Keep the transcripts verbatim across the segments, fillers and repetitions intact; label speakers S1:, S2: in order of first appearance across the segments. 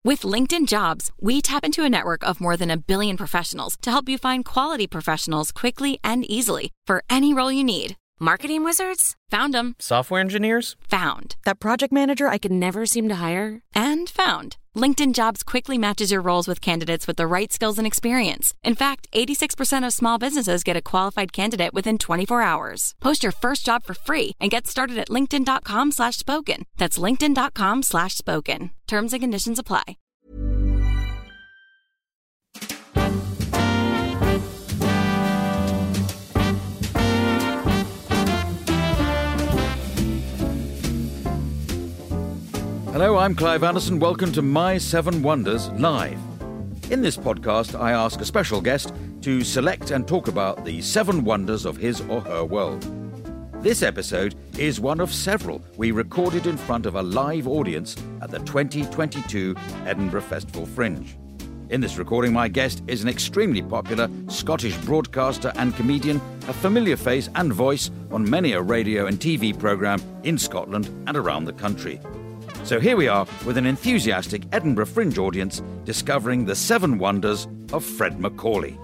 S1: With LinkedIn Jobs, we tap into a network of more than a billion professionals to help you find quality professionals quickly and easily for any role you need. Marketing wizards? Found them.
S2: Software engineers?
S1: Found. That project manager I could never seem to hire? And found. LinkedIn Jobs quickly matches your roles with candidates with the right skills and experience. In fact, eighty-six percent of small businesses get a qualified candidate within twenty-four hours. Post your first job for free and get started at linkedin.com slash spoken. That's linkedin.com slash spoken. Terms and conditions apply.
S3: Hello, I'm Clive Anderson. Welcome to My Seven Wonders Live. In this podcast, I ask a special guest to select and talk about the seven wonders of his or her world. This episode is one of several we recorded in front of a live audience at the twenty twenty-two Edinburgh Festival Fringe. In this recording, my guest is an extremely popular Scottish broadcaster and comedian, a familiar face and voice on many a radio and T V programme in Scotland and around the country. So here we are with an enthusiastic Edinburgh Fringe audience discovering the seven wonders of Fred Macaulay.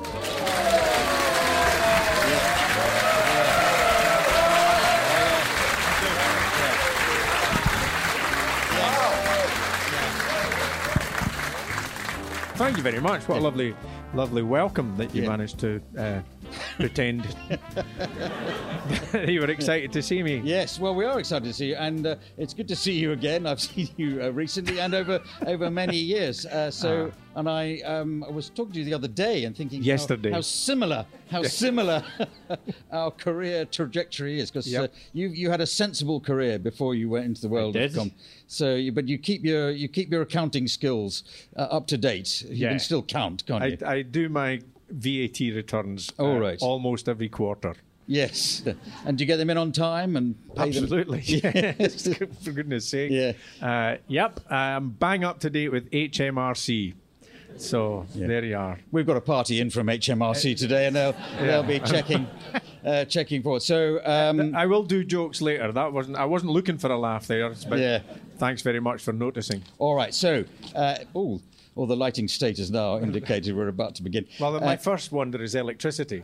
S4: Thank you very much. What a lovely, lovely welcome that you
S5: Yeah.
S4: managed to uh, pretend you were excited to see me.
S5: Yes, well, we are excited to see you, and uh, it's good to see you again. I've seen you uh, recently and over over many years. Uh, so,
S4: Ah.
S5: and I um, I was talking to you the other day and thinking
S4: Yesterday.
S5: how, how similar, how similar our career trajectory is, because
S4: Yep.
S5: uh, you you had a sensible career before you went into the world
S4: I
S5: of
S4: did.
S5: com. So, you, but you keep your you keep your accounting skills uh, up to date. You
S4: Yeah.
S5: can still count, can't you?
S4: I, I do my V A T returns uh,
S5: Oh, right.
S4: almost every quarter.
S5: Yes, and do you get them in on time and pay them?
S4: Absolutely. Yes. For goodness sake.
S5: Yeah.
S4: Uh, yep. I'm bang up to date with H M R C. So there you are.
S5: We've got a party in from H M R C today, and they'll they'll be checking uh, checking forward. So um,
S4: I will do jokes later. That wasn't. I wasn't looking for a laugh there. But
S5: Yeah.
S4: Thanks very much for noticing.
S5: all right. So uh, oh, well, the lighting state has now indicated we're about to begin.
S4: Well,
S5: Uh,
S4: my first wonder is electricity.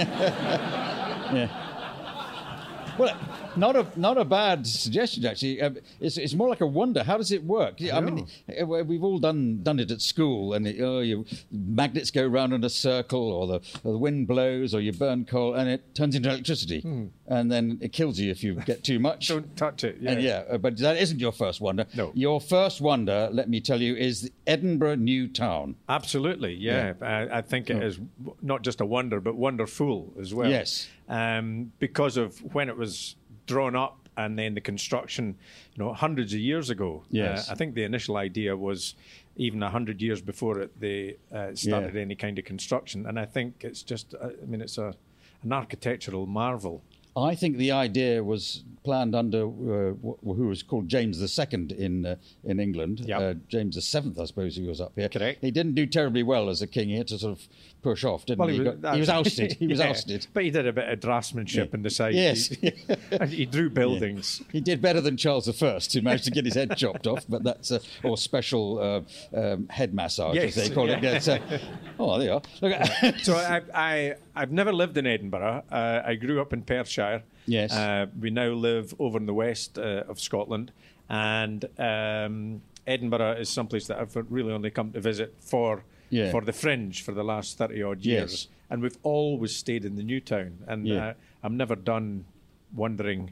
S5: Well, not a not a bad suggestion actually. Uh, it's it's more like a wonder. How does it work? I mean, uh, we've all done done it at school, and it, oh, you magnets go round in a circle, or the, or the wind blows, or you burn coal, and it turns into electricity, and then it kills you if you get too much.
S4: Don't touch it. Yeah.
S5: And yeah, uh, but that isn't your first wonder.
S4: No.
S5: Your first wonder, let me tell you, is the Edinburgh New Town.
S4: Absolutely, yeah. I, I think it is not just a wonder, but wonderful as well.
S5: Yes.
S4: Um, because of when it was drawn up and then the construction, you know, hundreds of years ago.
S5: Yes.
S4: Uh, I think the initial idea was even a hundred years before it, they uh, started
S5: Yeah.
S4: any kind of construction. And I think it's just, uh, I mean, it's a an architectural marvel.
S5: I think the idea was planned under uh, wh- who was called James the Second in uh, in England.
S4: Yep.
S5: Uh, James the Seventh, I suppose, he was up here.
S4: Correct.
S5: He didn't do terribly well as a king. He had to sort of push off, didn't
S4: Well,
S5: he?
S4: he
S5: He,
S4: was-
S5: got- he was ousted. He was
S4: Yeah,
S5: ousted.
S4: But he did a bit of draftsmanship in the side.
S5: Yes.
S4: He, and he drew buildings.
S5: He did better than Charles the First, who managed to get his head chopped off. But that's uh, or special uh, um, head massage,
S4: Yes,
S5: as they call it.
S4: yeah.
S5: Yes, uh, oh, there you are. Look,
S4: So I, I, I've never lived in Edinburgh. Uh, I grew up in Perthshire.
S5: Yes.
S4: Uh, we now live over in the west uh, of Scotland, and um, Edinburgh is someplace that I've really only come to visit for
S5: Yeah.
S4: for the Fringe for the last thirty odd years,
S5: Yes.
S4: and we've always stayed in the new town, and
S5: Yeah.
S4: uh, I'm never done wondering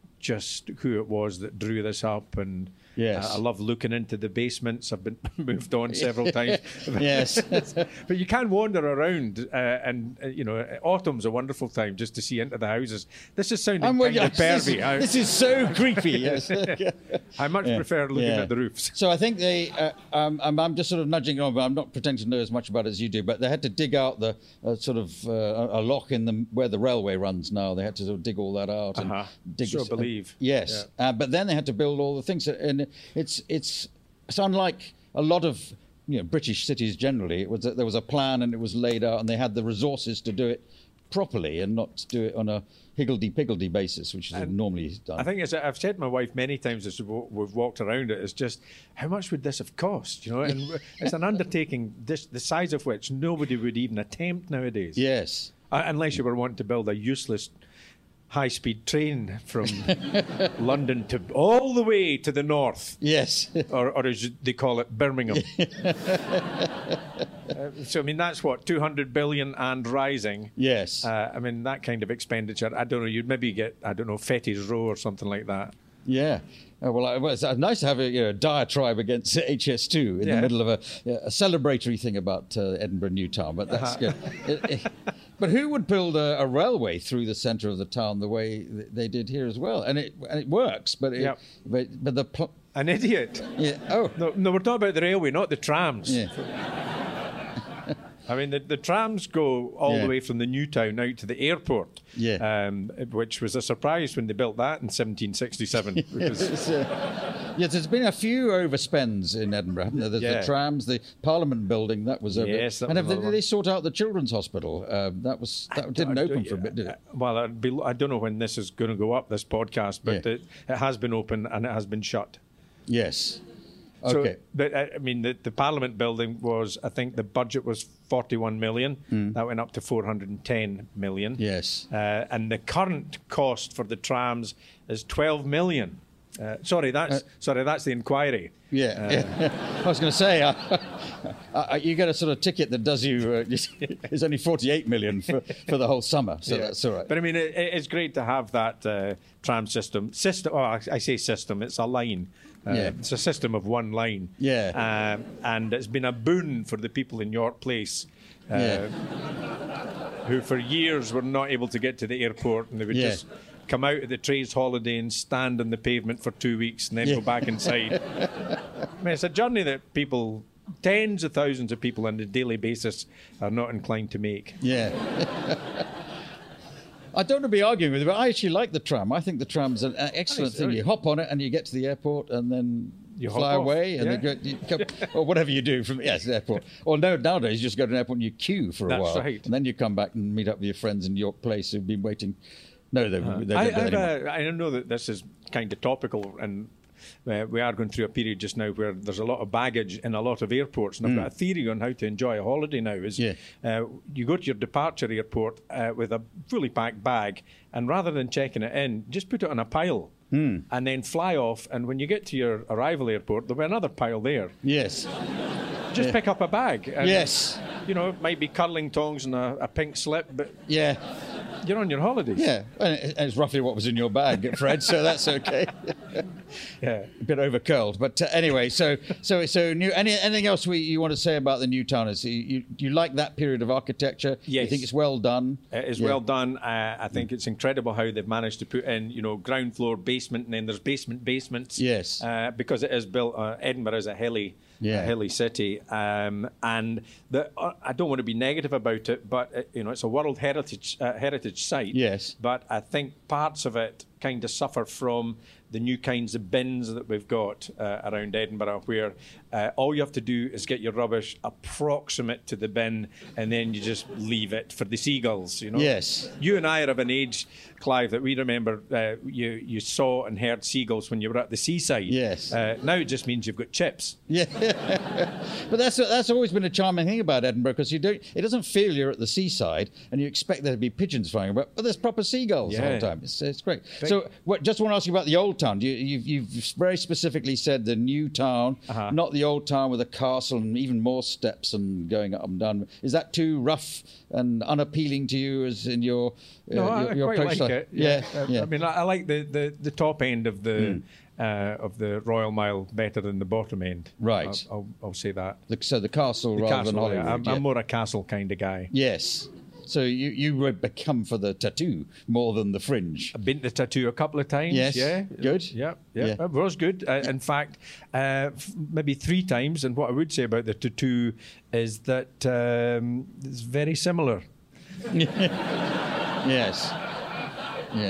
S4: just who it was that drew this up, and
S5: Yes.
S4: uh, I love looking into the basements. I've been moved on several times.
S5: Yes.
S4: But you can wander around, uh, and uh, you know, autumn's a wonderful time just to see into the houses. This is sounding
S5: I'm with
S4: kind
S5: you.
S4: of
S5: This is,
S4: pervy. I,
S5: this is so creepy. Yes.
S4: I much
S5: Yeah.
S4: prefer looking
S5: Yeah.
S4: at the roofs.
S5: So I think they, uh, um, I'm, I'm just sort of nudging on, but I'm not pretending to know as much about it as you do. But they had to dig out the uh, sort of uh, a lock in the where the railway runs now. They had to sort of dig all that out and
S4: Uh-huh.
S5: dig.
S4: So
S5: it-
S4: believe.
S5: yes, uh, but then they had to build all the things, and it's it's it's unlike a lot of you know British cities generally. It was that there was a plan and it was laid out, and they had the resources to do it properly and not do it on a higgledy-piggledy basis, which is
S4: And
S5: normally done.
S4: I think it's, I've said to my wife many times as we've walked around it, it's just, how much would this have cost? You know, and it's an undertaking this, the size of which nobody would even attempt nowadays.
S5: Yes.
S4: Uh, unless you were wanting to build a useless high-speed train from London to all the way to the north.
S5: Yes.
S4: or, or as they call it, Birmingham. uh, so, I mean, that's what, two hundred billion and rising.
S5: Yes.
S4: Uh, I mean, that kind of expenditure, I don't know, you'd maybe get, I don't know, Fetty's Row or something like that.
S5: Yeah. Uh, well, uh, well, it's uh, nice to have a you know, diatribe against H S two in
S4: Yeah.
S5: the middle of a, a celebratory thing about uh, Edinburgh New Town, but that's
S4: Uh-huh.
S5: good. It- it- but who would build a, a railway through the centre of the town the way th- they did here as well? And it and it works, but it,
S4: Yep.
S5: but, but the pl-
S4: An idiot.
S5: yeah oh
S4: No, no, we're talking about the railway, not the trams.
S5: yeah
S4: I mean, the, the trams go all
S5: Yeah.
S4: the way from the new town out to the airport,
S5: Yeah.
S4: um, which was a surprise when they built that in seventeen sixty-seven. Because,
S5: It's, uh, yes, there's been a few overspends in Edinburgh, haven't there? There's
S4: Yeah.
S5: the trams, the Parliament building, that was over.
S4: Yes, that
S5: and
S4: was
S5: have they,
S4: another
S5: did
S4: one.
S5: they sort out the Children's Hospital? Um, that was that didn't
S4: I-
S5: open for a bit, did it?
S4: Well, I'd be, I don't know when this is going to go up, this podcast, but
S5: Yeah.
S4: it, it has been open and it has been shut.
S5: Yes.
S4: So,
S5: Okay.
S4: but I I mean, the, the Parliament building was, I think the budget was forty-one million. That went up to four hundred ten million.
S5: Yes.
S4: Uh, and the current cost for the trams is twelve million. Uh, sorry, that's sorry, that's the inquiry.
S5: Yeah, yeah. I was going to say, uh, uh, you get a sort of ticket that does you, uh, it's only forty-eight million for, for the whole summer, so
S4: Yeah.
S5: that's all right.
S4: But I mean, it, it's great to have that uh, tram system. System. Oh, I, I say system. It's a line. Uh,
S5: Yeah.
S4: It's a system of one line.
S5: Yeah.
S4: Um, and it's been a boon for the people in York Place. Uh,
S5: Yeah.
S4: Who for years were not able to get to the airport, and they would
S5: Yeah.
S4: just come out of the Trades holiday and stand on the pavement for two weeks and then
S5: Yeah.
S4: go back inside. I mean, it's a journey that people, tens of thousands of people on a daily basis, are not inclined to make.
S5: Yeah. I don't want to be arguing with you, but I actually like the tram. I think the tram's an an excellent
S4: Nice,
S5: thing.
S4: right.
S5: You hop on it and you get to the airport and then
S4: You
S5: fly
S4: hop off,
S5: away and
S4: yeah.
S5: then go, you come, or whatever you do from yes, the airport. Or no, nowadays you just go to an airport and you queue for a
S4: That's
S5: while.
S4: right.
S5: And then you come back and meet up with your friends in York Place who've been waiting. No, they, they don't do
S4: I,
S5: that
S4: I've,
S5: anymore.
S4: uh, I know that this is kind of topical, and uh, we are going through a period just now where there's a lot of baggage in a lot of airports. And I've got a theory on how to enjoy a holiday now. Is
S5: Yeah.
S4: uh, you go to your departure airport uh, with a fully packed bag, and rather than checking it in, just put it on a pile. And then fly off, and when you get to your arrival airport, there'll be another pile there.
S5: Yes.
S4: Just pick up a bag. And,
S5: Yes.
S4: You know, it might be curling tongs and a, a pink slip, but
S5: Yeah.
S4: you're on your holidays.
S5: Yeah. And it- it's roughly what was in your bag, Fred, so that's okay.
S4: Yeah.
S5: A bit over curled, but uh, anyway. So, so, so. New. Any, anything else we, you want to say about the new town? Is you, you, you like that period of architecture? You
S4: Yes.
S5: think it's well done?
S4: It is
S5: Yeah.
S4: well done. Uh, I think it's incredible how they've managed to put in, you know, ground floor, basement, and then there's basement basements.
S5: Yes.
S4: Uh, because it is built. Uh, Edinburgh is a hilly,
S5: Yeah.
S4: a hilly city, um, and the, uh, I don't want to be negative about it, but uh, you know, it's a World Heritage uh, Heritage site.
S5: Yes.
S4: But I think parts of it kind of suffer from the new kinds of bins that we've got uh, around Edinburgh, where uh, all you have to do is get your rubbish approximate to the bin, and then you just leave it for the seagulls. You know.
S5: Yes.
S4: You and I are of an age, Clive, that we remember uh, you you saw and heard seagulls when you were at the seaside.
S5: Yes.
S4: Uh, now it just means you've got chips.
S5: Yeah, but that's that's always been a charming thing about Edinburgh, because you don't. It doesn't feel you're at the seaside, and you expect there to be pigeons flying about, but there's proper seagulls the
S4: Yeah.
S5: whole time. It's, it's great. So, what, just want to ask you about the old town. You, you've, you've very specifically said the new town,
S4: Uh-huh.
S5: not the old town with a castle and even more steps and going up and down. Is that too rough and unappealing to you, as in your uh,
S4: No,
S5: your,
S4: I, I
S5: your
S4: quite
S5: approach
S4: like
S5: to-
S4: it.
S5: Yeah,
S4: Uh,
S5: yeah.
S4: I mean, I, I like the, the, the top end of the
S5: Hmm.
S4: uh, of the Royal Mile better than the bottom end.
S5: Right.
S4: I'll, I'll, I'll say that.
S5: The- so the castle
S4: The
S5: rather
S4: castle.
S5: than Hollywood.
S4: yeah. I'm,
S5: yeah.
S4: I'm more a castle kind of guy.
S5: Yes. So you you would become for the tattoo more than the fringe.
S4: I've been to Tattoo a couple of times.
S5: Yes.
S4: Yeah.
S5: Good.
S4: Yeah. Yeah.
S5: Yeah.
S4: It was good. Uh, in fact, uh, f- maybe three times. And what I would say about the Tattoo is that um, it's very similar.
S5: Yes. Yeah.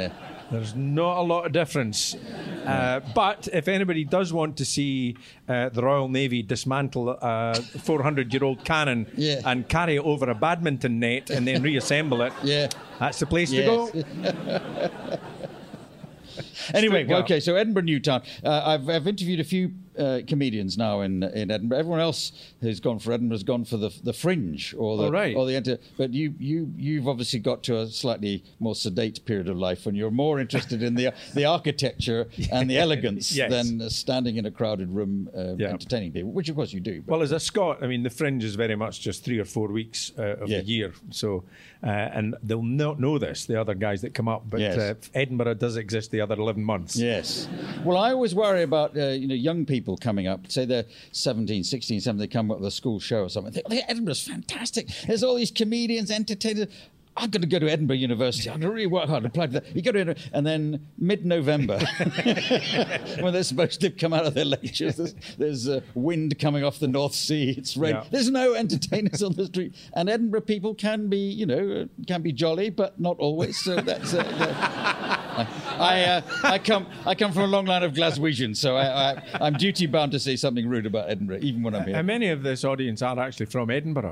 S4: There's not a lot of difference. Uh, but if anybody does want to see uh, the Royal Navy dismantle a four hundred year old cannon
S5: Yeah.
S4: and carry it over a badminton net and then reassemble it,
S5: Yeah.
S4: that's the place
S5: Yes.
S4: to go.
S5: Anyway,
S4: Stuttgart.
S5: okay, so Edinburgh New Town. Uh, I've, I've interviewed a few uh, comedians now in in Edinburgh. Everyone else who's gone for Edinburgh has gone for the the Fringe or the
S4: Oh, right.
S5: or the enter. But you you you've obviously got to a slightly more sedate period of life when you're more interested in the the architecture and the elegance
S4: Yes.
S5: than uh, standing in a crowded room uh,
S4: Yeah.
S5: entertaining people, which of course you do. But
S4: Well, as a Scot, I mean, the Fringe is very much just three or four weeks uh, of
S5: Yeah.
S4: the year. So, uh, and they'll not know this, the other guys that come up, but
S5: Yes.
S4: uh, Edinburgh does exist the other eleven months.
S5: Yes. Well, I always worry about uh, you know young people coming up. Say they're seventeen, sixteen, seventeen. They come up with a school show or something. They think, oh, Edinburgh's fantastic. There's all these comedians, entertainers. I'm going to go to Edinburgh University. I'm going to really work hard. Apply for that. You go to Edinburgh, and then mid-November, when they're supposed to come out of their lectures, there's, there's uh, wind coming off the North Sea. It's rain.
S4: Yeah.
S5: There's no entertainers on the street. And Edinburgh people can be, you know, uh, can be jolly, but not always. So that's. Uh, uh, I uh, I come I come from a long line of Glaswegians, so I, I, I'm duty bound to say something rude about Edinburgh, even when I'm here.
S4: And many of this audience are actually from Edinburgh.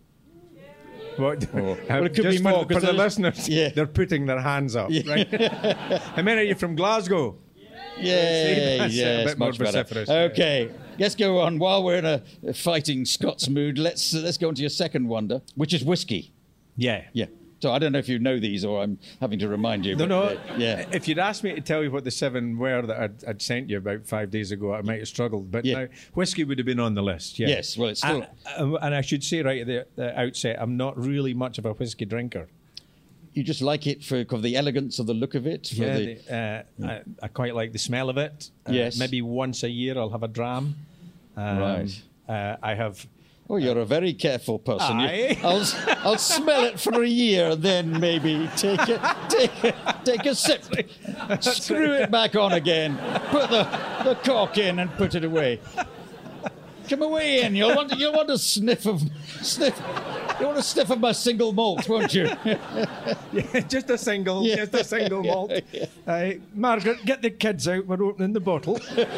S4: What?
S5: Oh. Well, it could
S4: Just
S5: be more,
S4: for, for
S5: 'cause
S4: the
S5: there's-
S4: listeners.
S5: Yeah.
S4: They're putting their hands up. Right? How many are you from Glasgow?
S5: Yay,
S4: That's a
S5: yes,
S4: bit more
S5: much better.
S4: vociferous.
S5: Okay, let's go on. While we're in a, a fighting Scots mood, let's uh, let's go on to your second wonder, which is whiskey.
S4: Yeah.
S5: Yeah. So I don't know if you know these or I'm having to remind you.
S4: No,
S5: but,
S4: no.
S5: uh, yeah.
S4: If you'd asked me to tell you what the seven were that I'd, I'd sent you about five days ago, I might have struggled. But
S5: Yeah.
S4: now, whiskey would have been on the list. Yeah.
S5: Yes, well, it's still-
S4: And, and I should say right at the, the outset, I'm not really much of a whiskey drinker.
S5: You just like it for, for the elegance of the look of it. For
S4: Yeah,
S5: the,
S4: the, uh, I, I quite like the smell of it. Uh,
S5: Yes.
S4: Maybe once a year I'll have a dram. Um,
S5: Right.
S4: Uh, I have.
S5: Oh, you're a very careful person. You-
S4: Aye.
S5: I'll, I'll smell it for a year, then maybe take it, take it, take a sip, screw it back on again, put the, the cork in, and put it away. Come away in. You'll want you'll want a sniff of sniff. You want a sniff of my single malt, won't you?
S4: Yeah, just a single,
S5: Yeah.
S4: just a single malt.
S5: Yeah,
S4: Uh, Margaret, get the kids out. We're opening the bottle.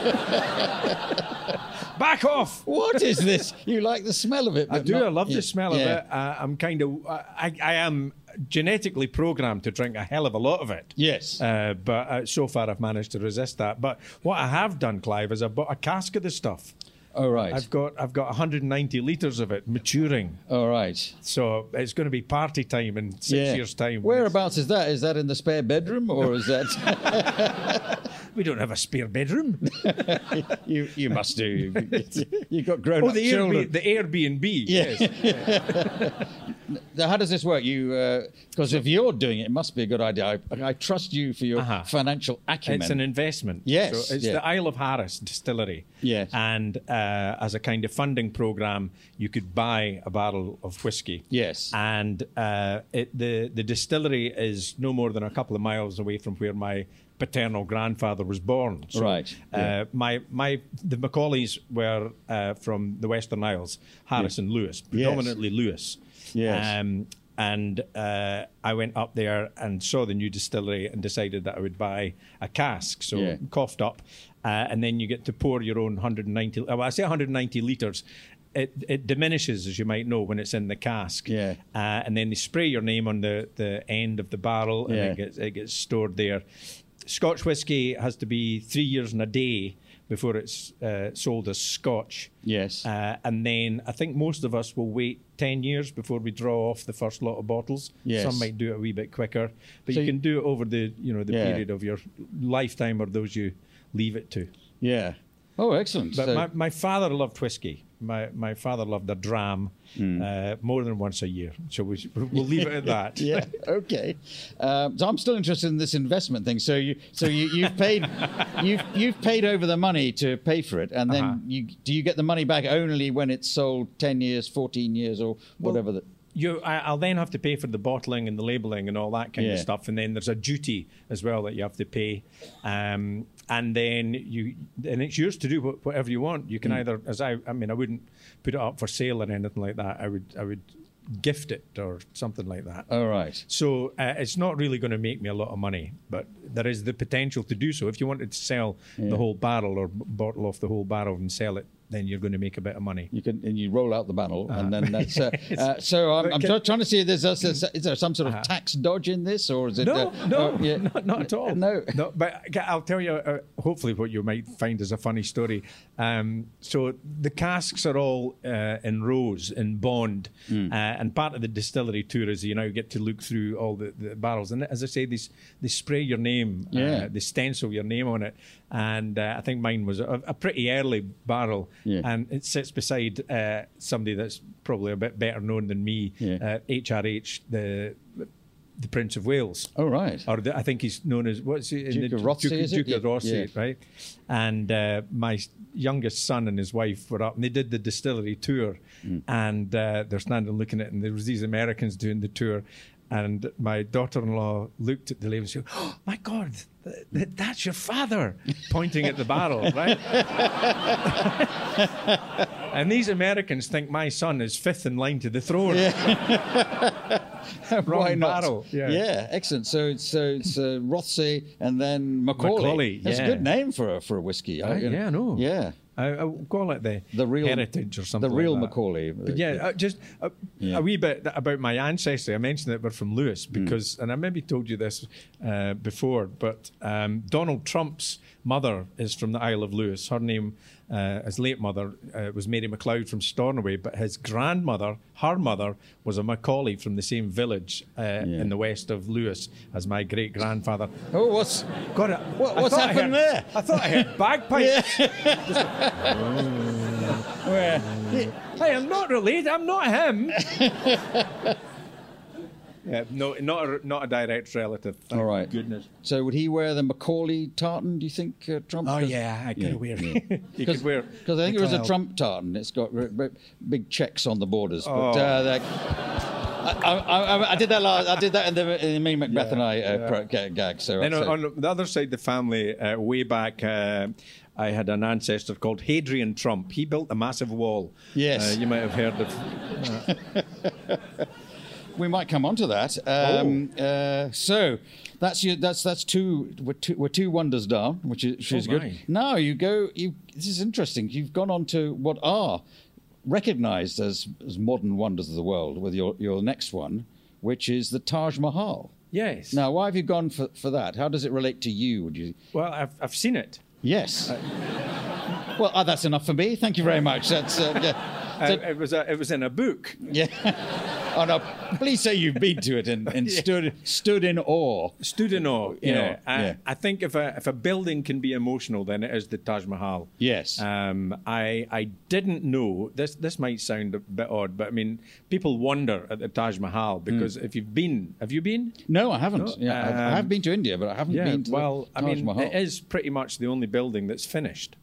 S4: Back off.
S5: What is this? You like the smell of it?
S4: I
S5: but
S4: do.
S5: not-
S4: I love
S5: yeah,
S4: the smell
S5: yeah.
S4: of it. Uh, I'm kind of. I, I am genetically programmed to drink a hell of a lot of it.
S5: Yes.
S4: Uh, but uh, so far, I've managed to resist that. But what I have done, Clive, is I bought a cask of the stuff.
S5: All right.
S4: I've got I've got one hundred ninety litres of it maturing.
S5: All right.
S4: So it's going to be party time in six
S5: Yeah.
S4: years' time.
S5: Whereabouts is that? Is that in the spare bedroom, or is that?
S4: We don't have a spare bedroom.
S5: you you must do. You, you've got grown
S4: Oh,
S5: up
S4: the,
S5: children.
S4: Airbnb, the Airbnb.
S5: Yeah.
S4: Yes.
S5: Now, how does this work? You because if you're doing it, it must be a good idea. I, I trust you for your
S4: Uh-huh.
S5: financial acumen.
S4: It's an investment.
S5: Yes,
S4: So it's
S5: yeah.
S4: the Isle of Harris distillery.
S5: Yes.
S4: And uh, as a kind of funding program, you could buy a barrel of whiskey.
S5: Yes.
S4: And uh, it, the, the distillery is no more than a couple of miles away from where my paternal grandfather was born. So,
S5: Right,
S4: Uh,
S5: yeah.
S4: My my the Macaulays were uh, from the Western Isles, Harris and Lewis, predominantly Lewis.
S5: Yes.
S4: Um, and uh, I went up there and saw the new distillery and decided that I would buy a cask. So
S5: Yeah.
S4: coughed up, uh, and then you get to pour your own one hundred ninety. Well, I say one hundred ninety litres. It, it diminishes, as you might know, when it's in the cask.
S5: Yeah.
S4: Uh, and then they spray your name on the, the end of the barrel, and
S5: Yeah.
S4: it gets it gets stored there. Scotch whisky has to be three years and a day before it's uh, sold as Scotch.
S5: Yes.
S4: Uh, and then I think most of us will wait ten years before we draw off the first lot of bottles.
S5: Yes.
S4: Some might do it a wee bit quicker, but
S5: So
S4: you
S5: you-
S4: can do it over the you know the
S5: Yeah.
S4: period of your lifetime or those you leave it to.
S5: Yeah. Oh, excellent.
S4: But
S5: So-
S4: my, my father loved whiskey. My my father loved a dram uh, more than once a year. So we, we'll leave it at that.
S5: yeah. Okay. Um, so I'm still interested in this investment thing. So you, so you, you've paid, you've you've paid over the money to pay for it, and then
S4: Uh-huh.
S5: you do you get the money back only when it's sold ten years, fourteen years, or whatever. the,
S4: You, I, I'll then have to pay for the bottling and the labelling and all that kind
S5: Yeah.
S4: of stuff, and then there's a duty as well that you have to pay, um, and then you, and it's yours to do wh- whatever you want. You can
S5: Hmm.
S4: either, as I, I mean, I wouldn't put it up for sale or anything like that. I would, I would gift it or something like that.
S5: All right.
S4: So uh, it's not really going to make me a lot of money, but there is the potential to do so. If you wanted to sell
S5: Yeah.
S4: the whole barrel or b- bottle off the whole barrel and sell it, then you're going to make a bit of money.
S5: You can and you roll out the barrel,
S4: Uh-huh.
S5: and then that's. Uh, uh, so I'm, I'm
S4: Can-
S5: try- trying to see if there's a, is there some sort of
S4: Uh-huh.
S5: tax dodge in this, or is it?
S4: No,
S5: uh,
S4: no,
S5: oh, yeah.
S4: not, not at all.
S5: No.
S4: no. But I'll tell you, uh, hopefully, what you might find is a funny story. Um, so the casks are all uh, in rows in bond,
S5: Hmm.
S4: uh, and part of the distillery tour is you now get to look through all the, the barrels. And as I say, they, s- they spray your name,
S5: Yeah.
S4: uh, they stencil your name on it. And uh, I think mine was a, a pretty early barrel,
S5: Yeah.
S4: and it sits beside uh, somebody that's probably a bit better known than me,
S5: Yeah.
S4: uh, H R H, the the Prince of Wales.
S5: Oh right.
S4: Or the, I think he's known as what's he? in
S5: Duke
S4: the,
S5: of Rothesay,
S4: Duke,
S5: is it?
S4: Duke of
S5: Yeah,
S4: Rothesay,
S5: yeah.
S4: right? And uh, my s- youngest son and his wife were up, and they did the distillery tour,
S5: Mm.
S4: and uh, they're standing looking at it, and there was these Americans doing the tour, and my daughter-in-law looked at the lady and said, "Oh my God, th- th- that's your father," pointing at the barrel, right? And these Americans think my son is fifth in line to the throne. Wrong
S5: Why not?
S4: barrel.
S5: Yeah.
S4: Yeah.
S5: excellent. So it's so it's uh, Rothsay and then Macaulay.
S4: Macaulay,
S5: That's
S4: yeah.
S5: a good name for a for a whiskey.
S4: Uh, yeah, I know.
S5: Yeah.
S4: I, I would call it the,
S5: The real-
S4: heritage or something.
S5: the real
S4: like that.
S5: Macaulay.
S4: But yeah, uh, just a,
S5: Yeah.
S4: a wee bit about my ancestry. I mentioned that we're from Lewis
S5: Hmm.
S4: because, and I maybe told you this uh, before, but um, Donald Trump's mother is from the Isle of Lewis. Her name, uh, his late mother, uh, was Mary MacLeod from Stornoway, but his grandmother, her mother, was a Macaulay from the same village uh, in the west of Lewis as my great grandfather.
S5: Oh, what's
S4: God, I,
S5: What-
S4: I
S5: what's
S4: thought I
S5: happened
S4: heard-
S5: there?
S4: I thought I heard bagpipes.
S5: where?
S4: Hey, I'm not related. I'm not him. yeah, no, not a, not a direct relative. Thank
S5: All right.
S4: goodness.
S5: So would he wear the Macaulay tartan? Do you think, uh, Trump?
S4: Oh
S5: 'Cause-
S4: yeah, I could
S5: Yeah,
S4: wear.
S5: yeah.
S4: he could wear.
S5: Because I think it was a
S4: McLeod.
S5: Trump tartan. It's got r- r- big checks on the borders. But
S4: Oh.
S5: uh, that- I, I, I, I did that. Last, I did that in the, in the me Macbeth and I uh, pro- ga- gag. So,
S4: Then
S5: so
S4: on, on the other side of the family, uh, way back, uh, I had an ancestor called Hadrian Trump. He built a massive wall.
S5: Yes.
S4: uh, you might have heard of.
S5: we might come on to that. Um, uh, so that's your, that's that's two we're, two we're two wonders down, which is, which is
S4: Oh,
S5: good.
S4: my.
S5: Now you go. You this is interesting. You've gone on to what are recognised as as modern wonders of the world with your your next one, which is the Taj Mahal.
S4: Yes.
S5: Now, why have you gone for, for that? How does it relate to you? Would you?
S4: Well, I've I've seen it.
S5: Yes. well, uh, that's enough for me. Thank you very much. That's uh, yeah.
S4: Uh,
S5: So-
S4: it was a, it was in a book.
S5: yeah. oh no! Please say you've been to it and, and stood stood in awe.
S4: Stood in awe.
S5: You
S4: Yeah.
S5: know,
S4: I,
S5: yeah.
S4: I think if a if a building can be emotional, then it is the Taj Mahal.
S5: Yes.
S4: Um, I I didn't know this. This might sound a bit odd, but I mean, people wonder at the Taj Mahal because if you've been, have you been?
S5: No, I haven't.
S4: No,
S5: yeah, I've- I
S4: um,
S5: have been to India, but I haven't
S4: Yeah.
S5: been to
S4: Well,
S5: the
S4: I
S5: Taj
S4: mean,
S5: Mahal.
S4: it is pretty much the only building that's finished.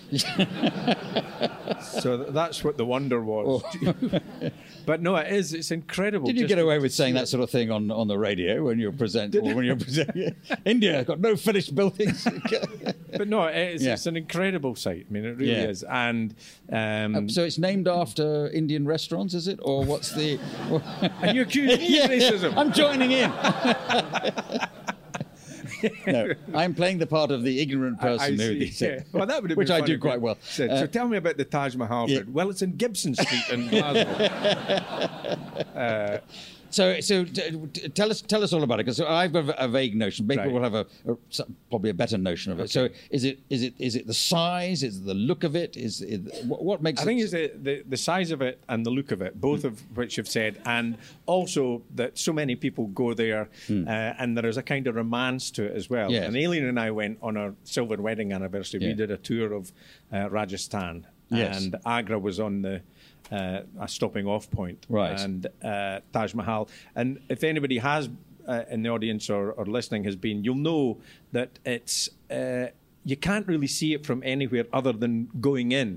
S4: So th- that's what the wonder was. But no, it is. It's incredible.
S5: Oh. Did you
S4: just
S5: get away
S4: to
S5: with saying
S4: see
S5: that
S4: it.
S5: sort of thing on, on the radio when you're present? Or when you're present, India got no finished buildings.
S4: But no, it is,
S5: Yeah.
S4: it's an incredible site. I mean, it really
S5: Yeah.
S4: is. And um,
S5: so it's named after Indian restaurants, is it, or what's the?
S4: are you accusing me of racism?
S5: I'm joining in. no, I'm playing the part of the ignorant person
S4: I
S5: who,
S4: see, yeah. Well, that would have
S5: which
S4: been
S5: I
S4: funny
S5: do
S4: if
S5: quite
S4: you
S5: well.
S4: said,
S5: Uh,
S4: so tell me about the Taj Mahal.
S5: yeah.
S4: Fred. Well, it's in Gibson Street in Glasgow.
S5: So, so t- t- tell us, tell us all about it, because I've got a, a vague notion. People
S4: Right.
S5: will have a, a some- probably a better notion of it. So, is it, is it, is it the size? Is it the look of it? Is it, what, what makes?
S4: I
S5: it
S4: think it's the, the, the size of it and the look of it, both of which you've said, and also that so many people go there, uh, and there is a kind of romance to it as well.
S5: Yes.
S4: And Aileen and I went on our silver wedding anniversary.
S5: Yeah.
S4: We did a tour of uh, Rajasthan,
S5: Yes.
S4: and Agra was on the uh, a stopping off point,
S5: Right.
S4: and uh, Taj Mahal. And if anybody has uh, in the audience or, or listening has been, you'll know that it's uh, you can't really see it from anywhere other than going in.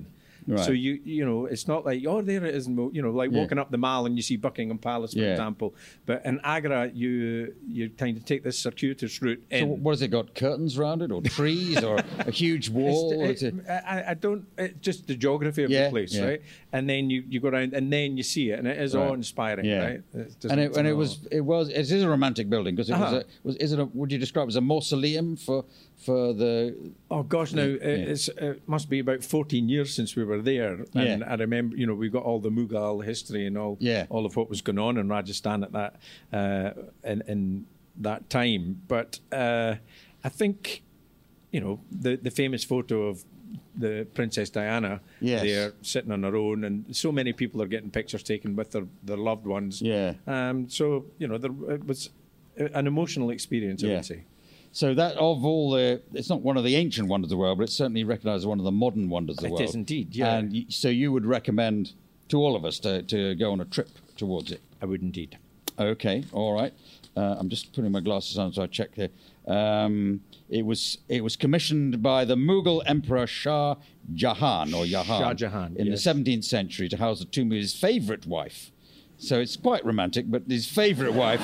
S5: Right.
S4: So you you know, it's not like, oh, there it is, you know, like
S5: Yeah.
S4: walking up the Mall and you see Buckingham Palace, for
S5: Yeah.
S4: example. But in Agra, you you kind of take this circuitous route in.
S5: So what has it got? Curtains around it, or trees, or a huge wall? Or
S4: It's-
S5: is it-
S4: I, I don't. It's just the geography of
S5: Yeah,
S4: the place,
S5: yeah.
S4: right? And then you, you go around, and then you see it, and it is
S5: Right.
S4: awe-inspiring,
S5: Yeah.
S4: right? It doesn't-
S5: And it, and it
S4: no.
S5: was it was it is a romantic building because it was
S4: Uh-huh.
S5: a was is it a would you describe it as a mausoleum for for the
S4: Oh gosh, now it, it's, it must be about fourteen years since we were there, and
S5: Yeah.
S4: I remember, you know, we got all the Mughal history and all,
S5: Yeah.
S4: all of what was going on in Rajasthan at that uh, in, in that time. But uh, I think, you know, the the famous photo of the Princess Diana
S5: Yes.
S4: there sitting on her own, and so many people are getting pictures taken with their, their loved ones.
S5: Yeah.
S4: Um. So you know, there, it was an emotional experience, I
S5: Yeah.
S4: would say.
S5: so that of all the it's not one of the ancient wonders of the world, but it's certainly recognised as one of the modern wonders of the
S4: It
S5: world.
S4: is indeed, yeah.
S5: And y- so you would recommend to all of us to, to go on a trip towards it.
S4: I would indeed.
S5: Okay, all right. Uh, I'm just putting my glasses on, so I check here. Um, it was it was commissioned by the Mughal Emperor Shah Jahan or Jahan,
S4: Shah Jahan,
S5: in the
S4: yes.
S5: seventeenth century to house the tomb of his favourite wife. So it's quite romantic, but his favourite wife,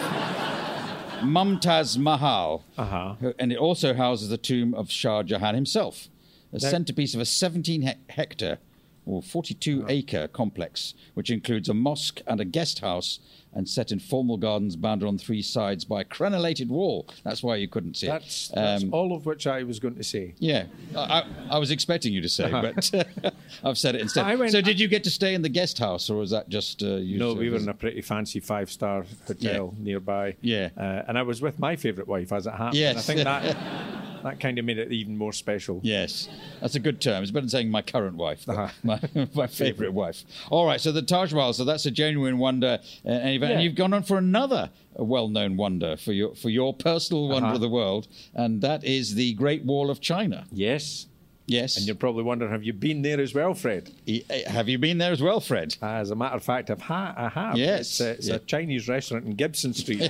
S5: Mumtaz Mahal,
S4: Uh-huh.
S5: who- and it also houses the tomb of Shah Jahan himself, a
S4: That-
S5: centrepiece of a seventeen he- hectare or forty-two acre complex, which includes a mosque and a guest house, and set in formal gardens bounded on three sides by a crenellated wall. That's why you couldn't see
S4: That's,
S5: it.
S4: that's
S5: Um,
S4: all of which I was going to say.
S5: yeah, I, I, I was expecting you to say, but I've said it instead.
S4: I went-
S5: so, did you get to stay in the guest house, or was that just uh, you?
S4: No,
S5: sort
S4: we
S5: of-
S4: were in a pretty fancy five-star hotel nearby.
S5: Yeah.
S4: Uh, and I was with my favourite wife, as it happened.
S5: Yes.
S4: I think that that kind of made it even more special.
S5: Yes, that's a good term. It's better than saying my current wife, but
S4: Uh-huh.
S5: my, my favourite wife. All right, so the Taj Mahal, so that's a genuine wonder. Uh, and, you've, and
S4: Yeah.
S5: you've gone on for another well-known wonder for your for your personal wonder
S4: Uh-huh.
S5: of the world, and that is the Great Wall of China.
S4: Yes.
S5: Yes.
S4: And you're probably wondering, have you been there as well, Fred?
S5: E- eh, Have you been there as well, Fred?
S4: As a matter of fact, I've ha- I have.
S5: Yes.
S4: It's, a, it's
S5: Yeah.
S4: a Chinese restaurant in Gibson Street,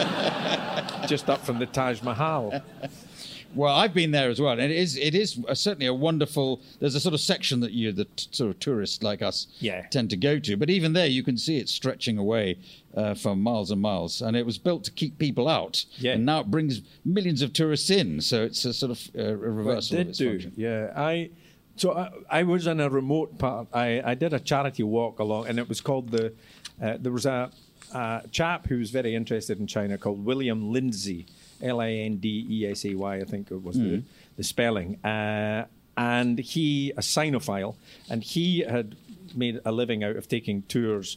S4: just up from the Taj Mahal.
S5: Well, I've been there as well, and it is it is a, certainly a wonderful. There's a sort of section that you, the t- sort of tourists like us,
S4: Yeah.
S5: tend to go to. But even there, you can see it stretching away uh, for miles and miles, and it was built to keep people out.
S4: Yeah.
S5: And now it brings millions of tourists in, so it's a sort of uh, a
S4: Well,
S5: reversal
S4: it
S5: of
S4: did
S5: its
S4: do,
S5: function.
S4: yeah. I so I, I was in a remote part. I, I did a charity walk along, and it was called the. Uh, there was a, a chap who was very interested in China called William Lindsay, L I N D E S A Y, I think it was the, the spelling. Uh, and he, a Sinophile, and he had made a living out of taking tours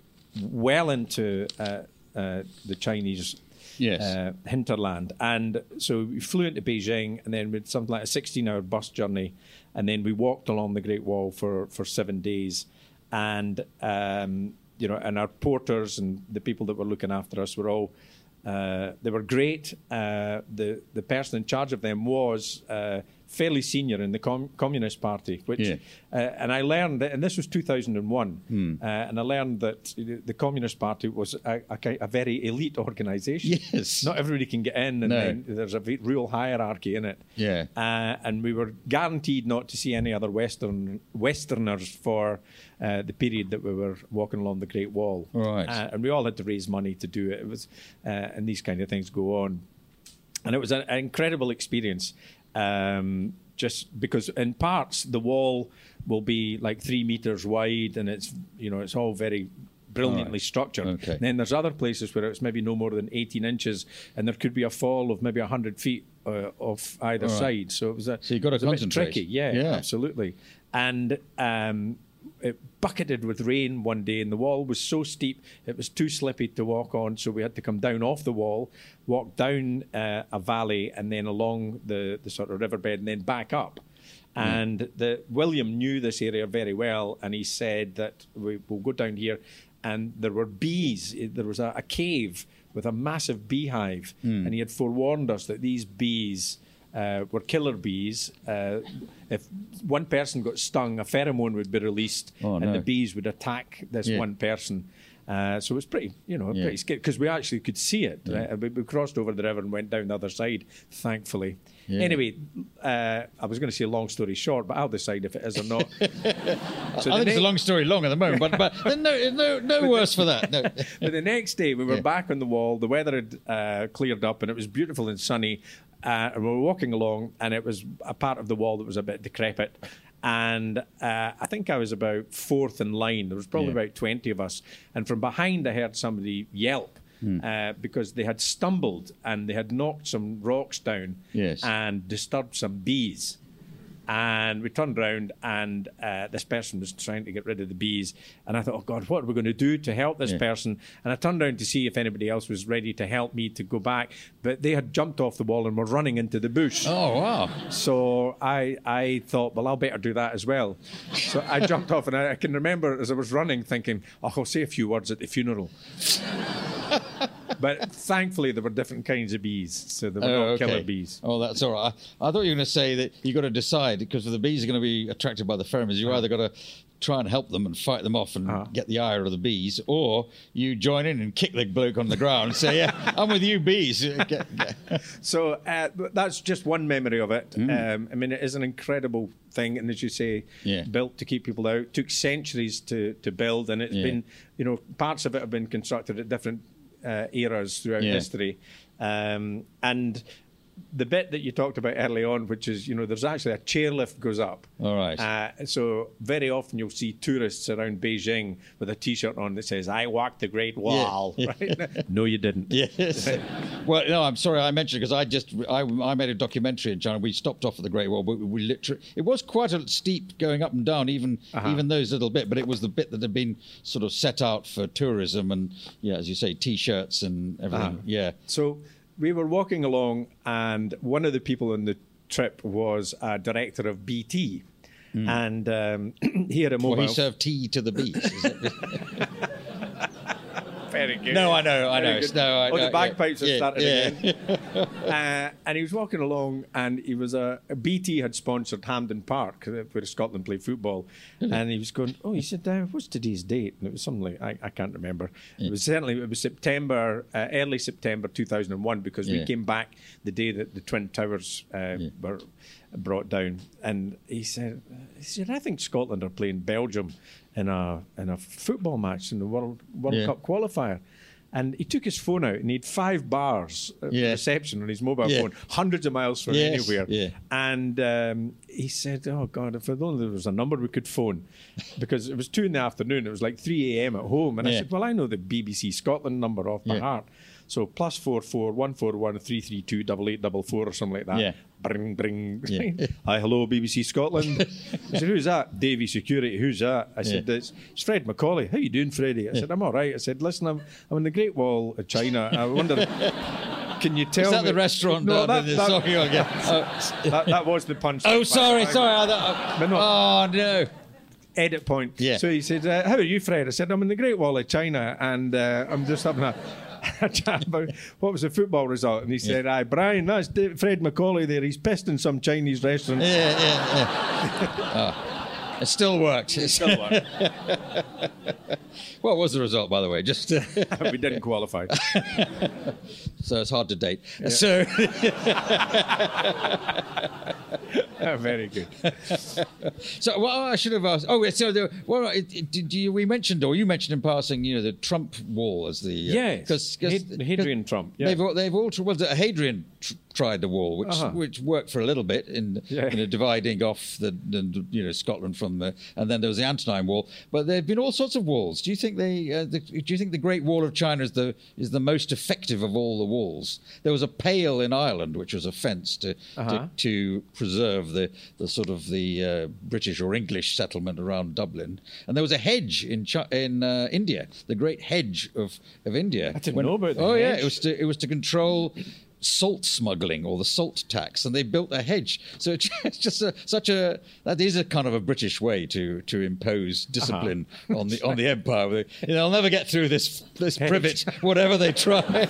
S4: well into uh, uh, the Chinese
S5: Yes.
S4: uh, hinterland. And so we flew into Beijing, and then we had something like a sixteen-hour bus journey, and then we walked along the Great Wall for, for seven days. And, um, you know, and our porters and the people that were looking after us were all, uh, they were great. Uh, the, the person in charge of them was uh, fairly senior in the Com- Communist Party, which,
S5: Yeah.
S4: uh, and I learned, that, and this was two thousand one,
S5: Hmm.
S4: uh, and I learned that the Communist Party was a, a, ki- a very elite organisation.
S5: Yes.
S4: Not everybody can get in, and
S5: No.
S4: then there's a ve- real hierarchy in it.
S5: Yeah.
S4: Uh, and we were guaranteed not to see any other Western Westerners for uh, the period that we were walking along the Great Wall.
S5: Right.
S4: Uh, and we all had to raise money to do it. It was, uh, and these kind of things go on. And it was an, an incredible experience. Um, just because in parts the wall will be like three meters wide, and it's you know it's all very brilliantly
S5: Right.
S4: structured.
S5: Okay.
S4: And then there's other places where it's maybe no more than eighteen inches, and there could be a fall of maybe one hundred feet uh, off either
S5: All right.
S4: side. So it was a,
S5: So you've got to
S4: it was a bit
S5: concentrate.
S4: tricky. Yeah,
S5: Yeah.
S4: absolutely. And um, it bucketed with rain one day, and the wall was so steep it was too slippy to walk on. So we had to come down off the wall, walk down uh, a valley, and then along the, the sort of riverbed, and then back up. And the William knew this area very well, and he said that we, we'll go down here, and there were bees. There was a, a cave with a massive beehive, and he had forewarned us that these bees uh, were killer bees. Uh, if one person got stung, a pheromone would be released,
S5: Oh,
S4: and
S5: no.
S4: the bees would attack this
S5: Yeah.
S4: one person. Uh, so it was pretty, you know,
S5: Yeah.
S4: pretty scary because we actually could see it.
S5: Yeah.
S4: Uh, we, we crossed over the river and went down the other side, thankfully.
S5: Yeah.
S4: Anyway, uh, I was going to say long story short, but I'll decide if it is or not. So
S5: I
S4: the
S5: think it's a
S4: ne-
S5: long story long at the moment, but but no no no worse for that. No.
S4: But the next day, we were
S5: Yeah.
S4: back on the wall. The weather had uh, cleared up, and it was beautiful and sunny. Uh, and we were walking along, and it was a part of the wall that was a bit decrepit. And uh, I think I was about fourth in line. There was probably
S5: Yeah.
S4: about twenty of us. And from behind, I heard somebody yelp uh, because they had stumbled and they had knocked some rocks down
S5: Yes.
S4: and disturbed some bees. And we turned round, and uh, this person was trying to get rid of the bees. And I thought, oh, God, what are we going to do to help this
S5: Yeah.
S4: person? And I turned around to see if anybody else was ready to help me to go back. But they had jumped off the wall and were running into the bush.
S5: Oh wow.
S4: So I, I thought, well, I'll better do that as well. So I jumped off, and I, I can remember as I was running thinking, oh, I'll say a few words at the funeral. But thankfully, there were different kinds of bees, so they were
S5: Oh,
S4: not
S5: okay.
S4: killer bees.
S5: Oh, that's all right. I, I thought you were going to say that you got to decide because the bees are going to be attracted by the pheromones. You either got to try and help them and fight them off and
S4: Uh-huh.
S5: get the ire of the bees, or you join in and kick the bloke on the ground and say, "Yeah, I'm with you, bees." Get- get-
S4: So uh, that's just one memory of it.
S5: Mm.
S4: Um, I mean, it is an incredible thing, and as you say,
S5: Yeah.
S4: built to keep people out. Took centuries to to build, and it's
S5: Yeah.
S4: been, you know, parts of it have been constructed at different uh, eras throughout
S5: Yeah.
S4: history, um, and. The bit that you talked about early on, which is, you know, there's actually a chairlift goes up.
S5: All right.
S4: Uh, so very often you'll see tourists around Beijing with a T-shirt on that says, I walked the Great Wall.
S5: Yeah.
S4: Right? No, you didn't.
S5: Yes. Well, no, I'm sorry I mentioned because I just I, I made a documentary in China. We stopped off at the Great Wall, but we literally it was quite a steep going up and down, even
S4: Uh-huh.
S5: even those little bit. But it was the bit that had been sort of set out for tourism and yeah, as you say, T-shirts and everything.
S4: Uh-huh.
S5: Yeah.
S4: So we were walking along, and one of the people on the trip was a director of B T. And um, he had a mobile.
S5: Well, he served tea to the bees. Is it?
S4: Very good.
S5: No, I know, I
S4: Very
S5: know.
S4: good.
S5: No, I
S4: oh,
S5: know,
S4: the bagpipes
S5: yeah.
S4: have started
S5: Yeah,
S4: again. uh, and he was walking along, and he was a, a B T had sponsored Hampden Park, uh, where Scotland played football. And he was going, oh, he said, uh, what's today's date? And it was something like, I, I can't remember. It was certainly, it was September, uh, early September two thousand one, because we
S5: Yeah.
S4: came back the day that the Twin Towers uh,
S5: Yeah.
S4: were brought down. And he said, he said, I think Scotland are playing Belgium in a in a football match in the World World
S5: Yeah.
S4: Cup qualifier. And he took his phone out and he had five bars of
S5: Yeah.
S4: reception on his mobile
S5: Yeah.
S4: phone, hundreds of miles from
S5: Yes,
S4: anywhere.
S5: yeah.
S4: And um, he said, oh, God, if only there was a number we could phone. Because it was two in the afternoon. It was like three a.m. at home. And I
S5: Yeah.
S4: said, well, I know the B B C Scotland number off by
S5: Yeah.
S4: heart. So plus four four one four one three three two double eight double four or something like that.
S5: Yeah.
S4: Bring, bring.
S5: Yeah.
S4: Hi, hello, B B C Scotland. I said, who's that? Davy Security. Who's that? I said,
S5: Yeah.
S4: it's, it's Fred Macaulay. How you doing, Freddie? I said, I'm all right. I said, listen, I'm, I'm on the Great Wall of China. I wonder, can you tell
S5: Is that
S4: me?
S5: the restaurant
S4: No,
S5: down
S4: that,
S5: in the
S4: that,
S5: Socky again? Oh,
S4: that, that was the punch.
S5: oh, sorry, sorry. I thought-
S4: But no.
S5: oh no.
S4: Edit point.
S5: Yeah.
S4: So he said, uh, how are you, Fred? I said, I'm in the Great Wall of China, and uh, I'm just having a, a chat about what was the football result. And he said, aye, Brian, that's Dave, Fred Macaulay there. He's pissed in some Chinese restaurant.
S5: Yeah, yeah, yeah. Oh, it still worked. It
S4: Still worked.
S5: What was the result, by the way? Just uh,
S4: We didn't qualify.
S5: so it's hard to date. So
S4: Oh, very good.
S5: So, well, I should have asked. Oh, so the, well, it, it, did you, we mentioned, or you mentioned in passing, you know, the Trump wall as the uh,
S4: Yes,
S5: because
S4: Had- Hadrian Trump, yeah.
S5: They've all- they've all well, the Hadrian tr- tried the wall, which
S4: Uh-huh.
S5: which worked for a little bit in
S4: Yeah.
S5: you know dividing off the, the you know Scotland from the, and then there was the Antonine Wall. But there have been all sorts of walls. Do you think they? Uh, the, do you think the Great Wall of China is the is the most effective of all the walls? There was a pale in Ireland, which was a fence to
S4: Uh-huh.
S5: to, to preserve the the sort of the uh, British or English settlement around Dublin, and there was a hedge in Chi- in uh, India, the Great Hedge of, of India.
S4: I didn't know about the
S5: Oh yeah,
S4: hedge.
S5: it was to it was to control salt smuggling or the salt tax, and they built a hedge. So it's it's just a, such a that is a kind of a British way to to impose discipline
S4: Uh-huh.
S5: on the on the empire. You know, they'll never get through this this
S4: Hedge.
S5: privet, whatever they try.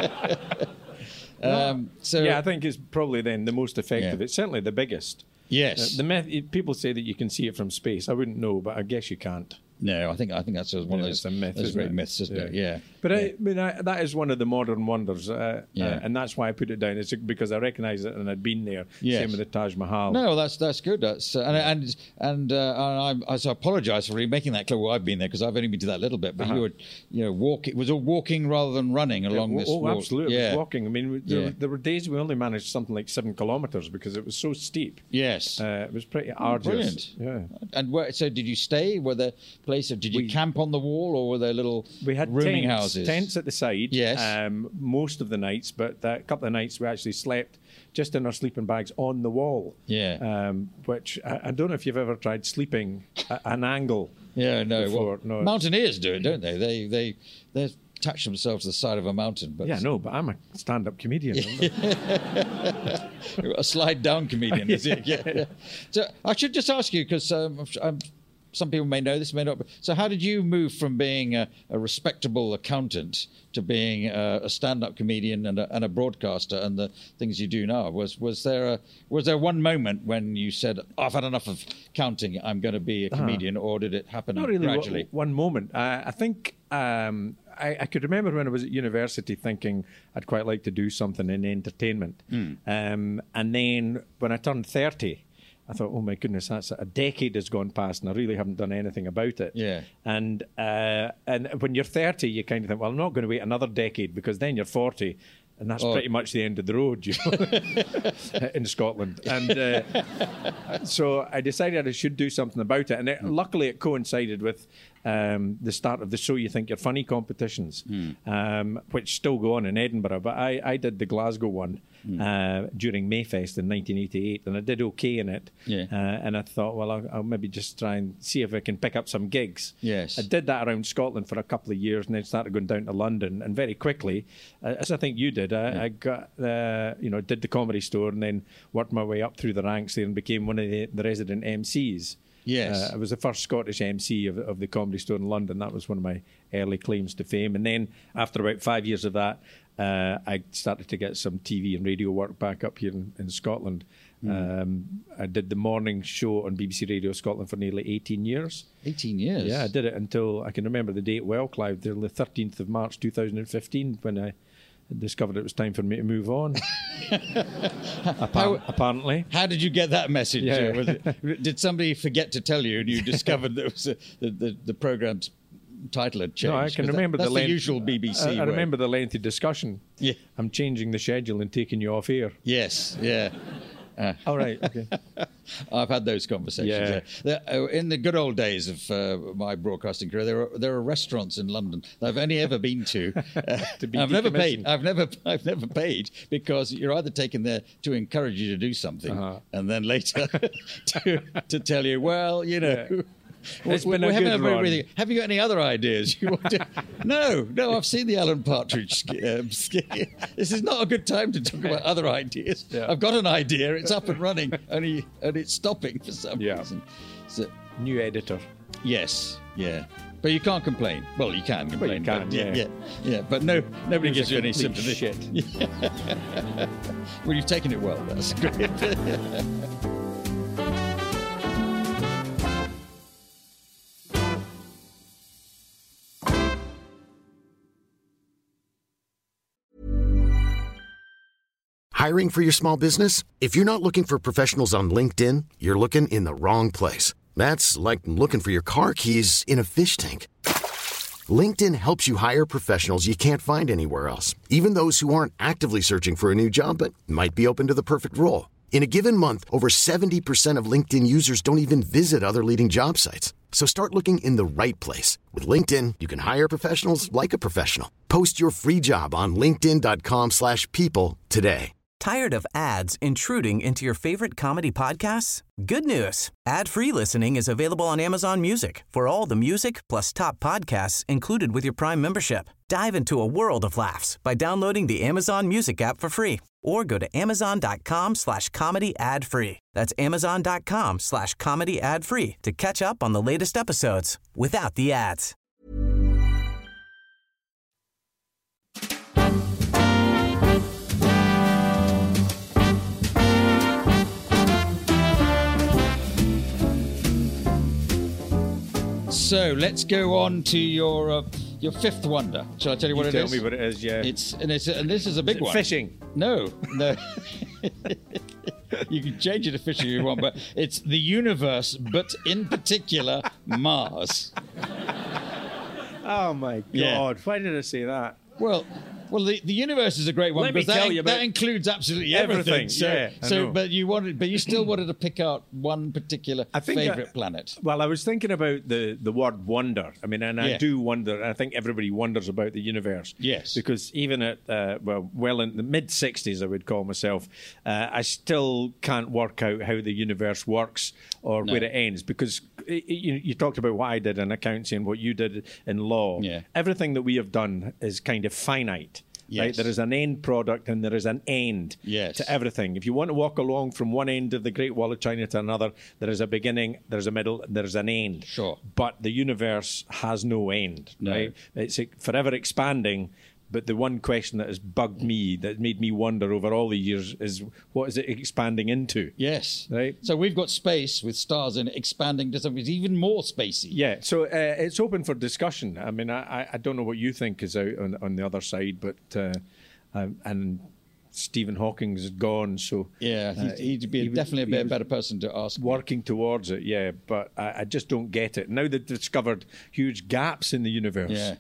S5: um, so
S4: Yeah, I think it's probably then the most effective.
S5: Yeah.
S4: It's certainly the biggest.
S5: yes,
S4: Uh, the meth- people say that you can see it from space. I wouldn't know, but I guess you can't.
S5: No, I think I think that's one
S4: Yeah,
S5: of those,
S4: it's a myth,
S5: those
S4: isn't
S5: great
S4: it?
S5: myths, isn't
S4: Yeah.
S5: it? Yeah.
S4: But
S5: yeah.
S4: I, I mean, I, that is one of the modern wonders, uh,
S5: Yeah.
S4: uh, and that's why I put it down. It's because I recognise it and I'd been there.
S5: Yes.
S4: Same with the Taj Mahal.
S5: No, that's that's good. That's uh, and and and uh, I, I so apologise for making that clear. Well, I've been there because I've only been to that little bit. But
S4: Uh-huh.
S5: you were, you know, walk. It was all walking rather than running along
S4: oh,
S5: this.
S4: oh,
S5: walk.
S4: absolutely. It
S5: Yeah.
S4: was walking. I mean, there,
S5: Yeah.
S4: there were days we only managed something like seven kilometres because it was so steep.
S5: Yes.
S4: Uh, it was pretty arduous.
S5: Brilliant.
S4: Yeah.
S5: And where, so, did you stay? Were there places? Did you
S4: We-
S5: camp on the wall, or were there little
S4: We had
S5: rooming
S4: tents,
S5: houses?
S4: tents at the side.
S5: Yes.
S4: Um, most of the nights, but a couple of nights we actually slept just in our sleeping bags on the wall.
S5: Yeah.
S4: Um, which I, I don't know if you've ever tried sleeping at an angle.
S5: Yeah, no.
S4: before.
S5: Well,
S4: No, it's-
S5: mountaineers do it, don't they? They they they attach themselves to the side of a mountain. But
S4: Yeah, no, but I'm a stand-up comedian.
S5: a slide down comedian, is it? Yeah. yeah. So I should just ask you because um, I'm, some people may know this, may not. But, so how did you move from being a, a respectable accountant to being a, a stand-up comedian and a, and a broadcaster and the things you do now? Was was there a was there one moment when you said, oh, "I've had enough of counting. I'm going to be a comedian," or did it happen
S4: Not really
S5: gradually?
S4: one, one moment. Uh, I think um, I, I could remember when I was at university thinking I'd quite like to do something in entertainment.
S5: Hmm.
S4: Um, and then when I turned thirty, I thought, oh my goodness, that's a decade has gone past and I really haven't done anything about it.
S5: Yeah.
S4: And uh, and when you're thirty, you kind of think, well, I'm not going to wait another decade because then you're forty. And that's
S5: Oh.
S4: pretty much the end of the road, you know, in Scotland. And uh, so I decided I should do something about it. And it, luckily, it coincided with um, the start of the So You Think You're Funny competitions,
S5: Hmm.
S4: um, which still go on in Edinburgh. But I, I did the Glasgow one
S5: Hmm.
S4: uh, during Mayfest in nineteen eighty-eight, and I did okay in it.
S5: Yeah.
S4: Uh, and I thought, well, I'll, I'll maybe just try and see if I can pick up some gigs.
S5: Yes.
S4: I did that around Scotland for a couple of years, and then started going down to London. And very quickly, uh, as I think you did, I,
S5: Yeah.
S4: I got, uh, you know, did the Comedy Store, and then worked my way up through the ranks there, and became one of the, the resident M Cs.
S5: Yes.
S4: Uh, I was the first Scottish M C of, of the Comedy Store in London. That was one of my early claims to fame. And then after about five years of that, uh, I started to get some T V and radio work back up here in, in Scotland.
S5: Mm.
S4: Um, I did the morning show on B B C Radio Scotland for nearly eighteen years.
S5: eighteen years.
S4: Yeah, I did it until, I can remember the date well, Clive, till the thirteenth of March two thousand fifteen, when I discovered it was time for me to move on. Appa-
S5: How-
S4: apparently.
S5: How did you get that message?
S4: Yeah.
S5: Uh, was it, did somebody forget to tell you, and you discovered that it was a, the, the the program's title had changed?
S4: No, I can
S5: 'Cause
S4: remember
S5: that,
S4: the
S5: that's
S4: length,
S5: the usual B B C.
S4: I, I
S5: way.
S4: remember the lengthy discussion.
S5: Yeah.
S4: I'm changing the schedule and taking you off air.
S5: Yes. Yeah. Uh,
S4: All right. Okay.
S5: I've had those conversations.
S4: Yeah.
S5: Yeah. There- uh, In the good old days of uh, my broadcasting career, there are there are restaurants in London that I've only ever been to. Uh,
S4: To be
S5: I've never paid.
S4: decommissioned.
S5: I've never I've never paid because you're either taken there to encourage you to do something,
S4: Uh-huh.
S5: and then later to, to tell you, well, you know.
S4: Yeah.
S5: we-
S4: It's
S5: we-
S4: been
S5: we
S4: a
S5: haven't
S4: good
S5: ever
S4: run.
S5: really- Have you got any other ideas? You want to, no, no. I've seen the Alan Partridge. sk- Um, sk- this is not a good time to talk about other ideas.
S4: Yeah.
S5: I've got an idea. It's up and running, only and it's stopping for some
S4: Yeah.
S5: reason. So,
S4: New editor.
S5: yes, yeah. But you can't complain. Well, you can complain.
S4: can,
S5: but,
S4: yeah.
S5: yeah, yeah. But no, nobody
S4: It was
S5: gives
S4: a
S5: you any
S4: complete
S5: sympathy.
S4: shit.
S5: Well, you've taken it well. That's great.
S2: Hiring for your small business? If you're not looking for professionals on LinkedIn, you're looking in the wrong place. That's like looking for your car keys in a fish tank. LinkedIn helps you hire professionals you can't find anywhere else, even those who aren't actively searching for a new job but might be open to the perfect role. In a given month, over seventy percent of LinkedIn users don't even visit other leading job sites. So start looking in the right place. With LinkedIn, you can hire professionals like a professional. Post your free job on linkedin.com slash people today.
S6: Tired of ads intruding into your favorite comedy podcasts? Good news. Ad-free listening is available on Amazon Music for all the music plus top podcasts included with your Prime membership. Dive into a world of laughs by downloading the Amazon Music app for free or go to amazon.com slash comedy ad free. That's amazon.com slash comedy ad free to catch up on the latest episodes without the ads.
S5: So let's go on to your uh, your fifth wonder. Shall I tell you what
S4: You
S5: it
S4: tell
S5: is?
S4: me what it is, yeah.
S5: It's and it's and this is a big
S4: Is it
S5: one.
S4: fishing?
S5: No, no. You can change it to fishing if you want, but it's the universe, but in particular Mars.
S4: Oh my
S5: Yeah.
S4: God! Why did I say that?
S5: Well, well, the, the universe is a great one
S4: Let me
S5: because that,
S4: tell you about
S5: that includes absolutely everything.
S4: everything,
S5: So,
S4: yeah, I
S5: so
S4: know.
S5: but you wanted, but you still wanted to pick out one particular
S4: I think
S5: favorite
S4: I-
S5: planet.
S4: Well, I was thinking about the, the word wonder. I mean, and I
S5: Yeah.
S4: do wonder. I think everybody wonders about the universe.
S5: Yes.
S4: Because even at, uh, well, well in the mid sixties, I would call myself, uh, I still can't work out how the universe works or
S5: No.
S4: where it ends. Because it, you, you talked about what I did in accounting and what you did in law.
S5: Yeah.
S4: Everything that we have done is kind of finite. Right?
S5: Yes.
S4: There is an end product and there is an end
S5: Yes.
S4: to everything. If you want to walk along from one end of the Great Wall of China to another, there is a beginning, there's a middle, there's an end.
S5: Sure.
S4: But the universe has no end,
S5: No.
S4: right? It's forever expanding. But the one question that has bugged me, that made me wonder over all the years, is what is it expanding into?
S5: Yes.
S4: Right.
S5: So we've got space with stars in it expanding to something even more spacey.
S4: Yeah, so uh, it's open for discussion. I mean, I, I don't know what you think is out on, on the other side, but uh, um, and Stephen Hawking's gone, so
S5: Yeah,
S4: uh,
S5: he'd, he'd be
S4: he was-
S5: definitely a
S4: he
S5: bit
S4: was
S5: better person to ask.
S4: working towards it. Yeah, but I, I just don't get it. Now they've discovered huge gaps in the universe.
S5: Yeah.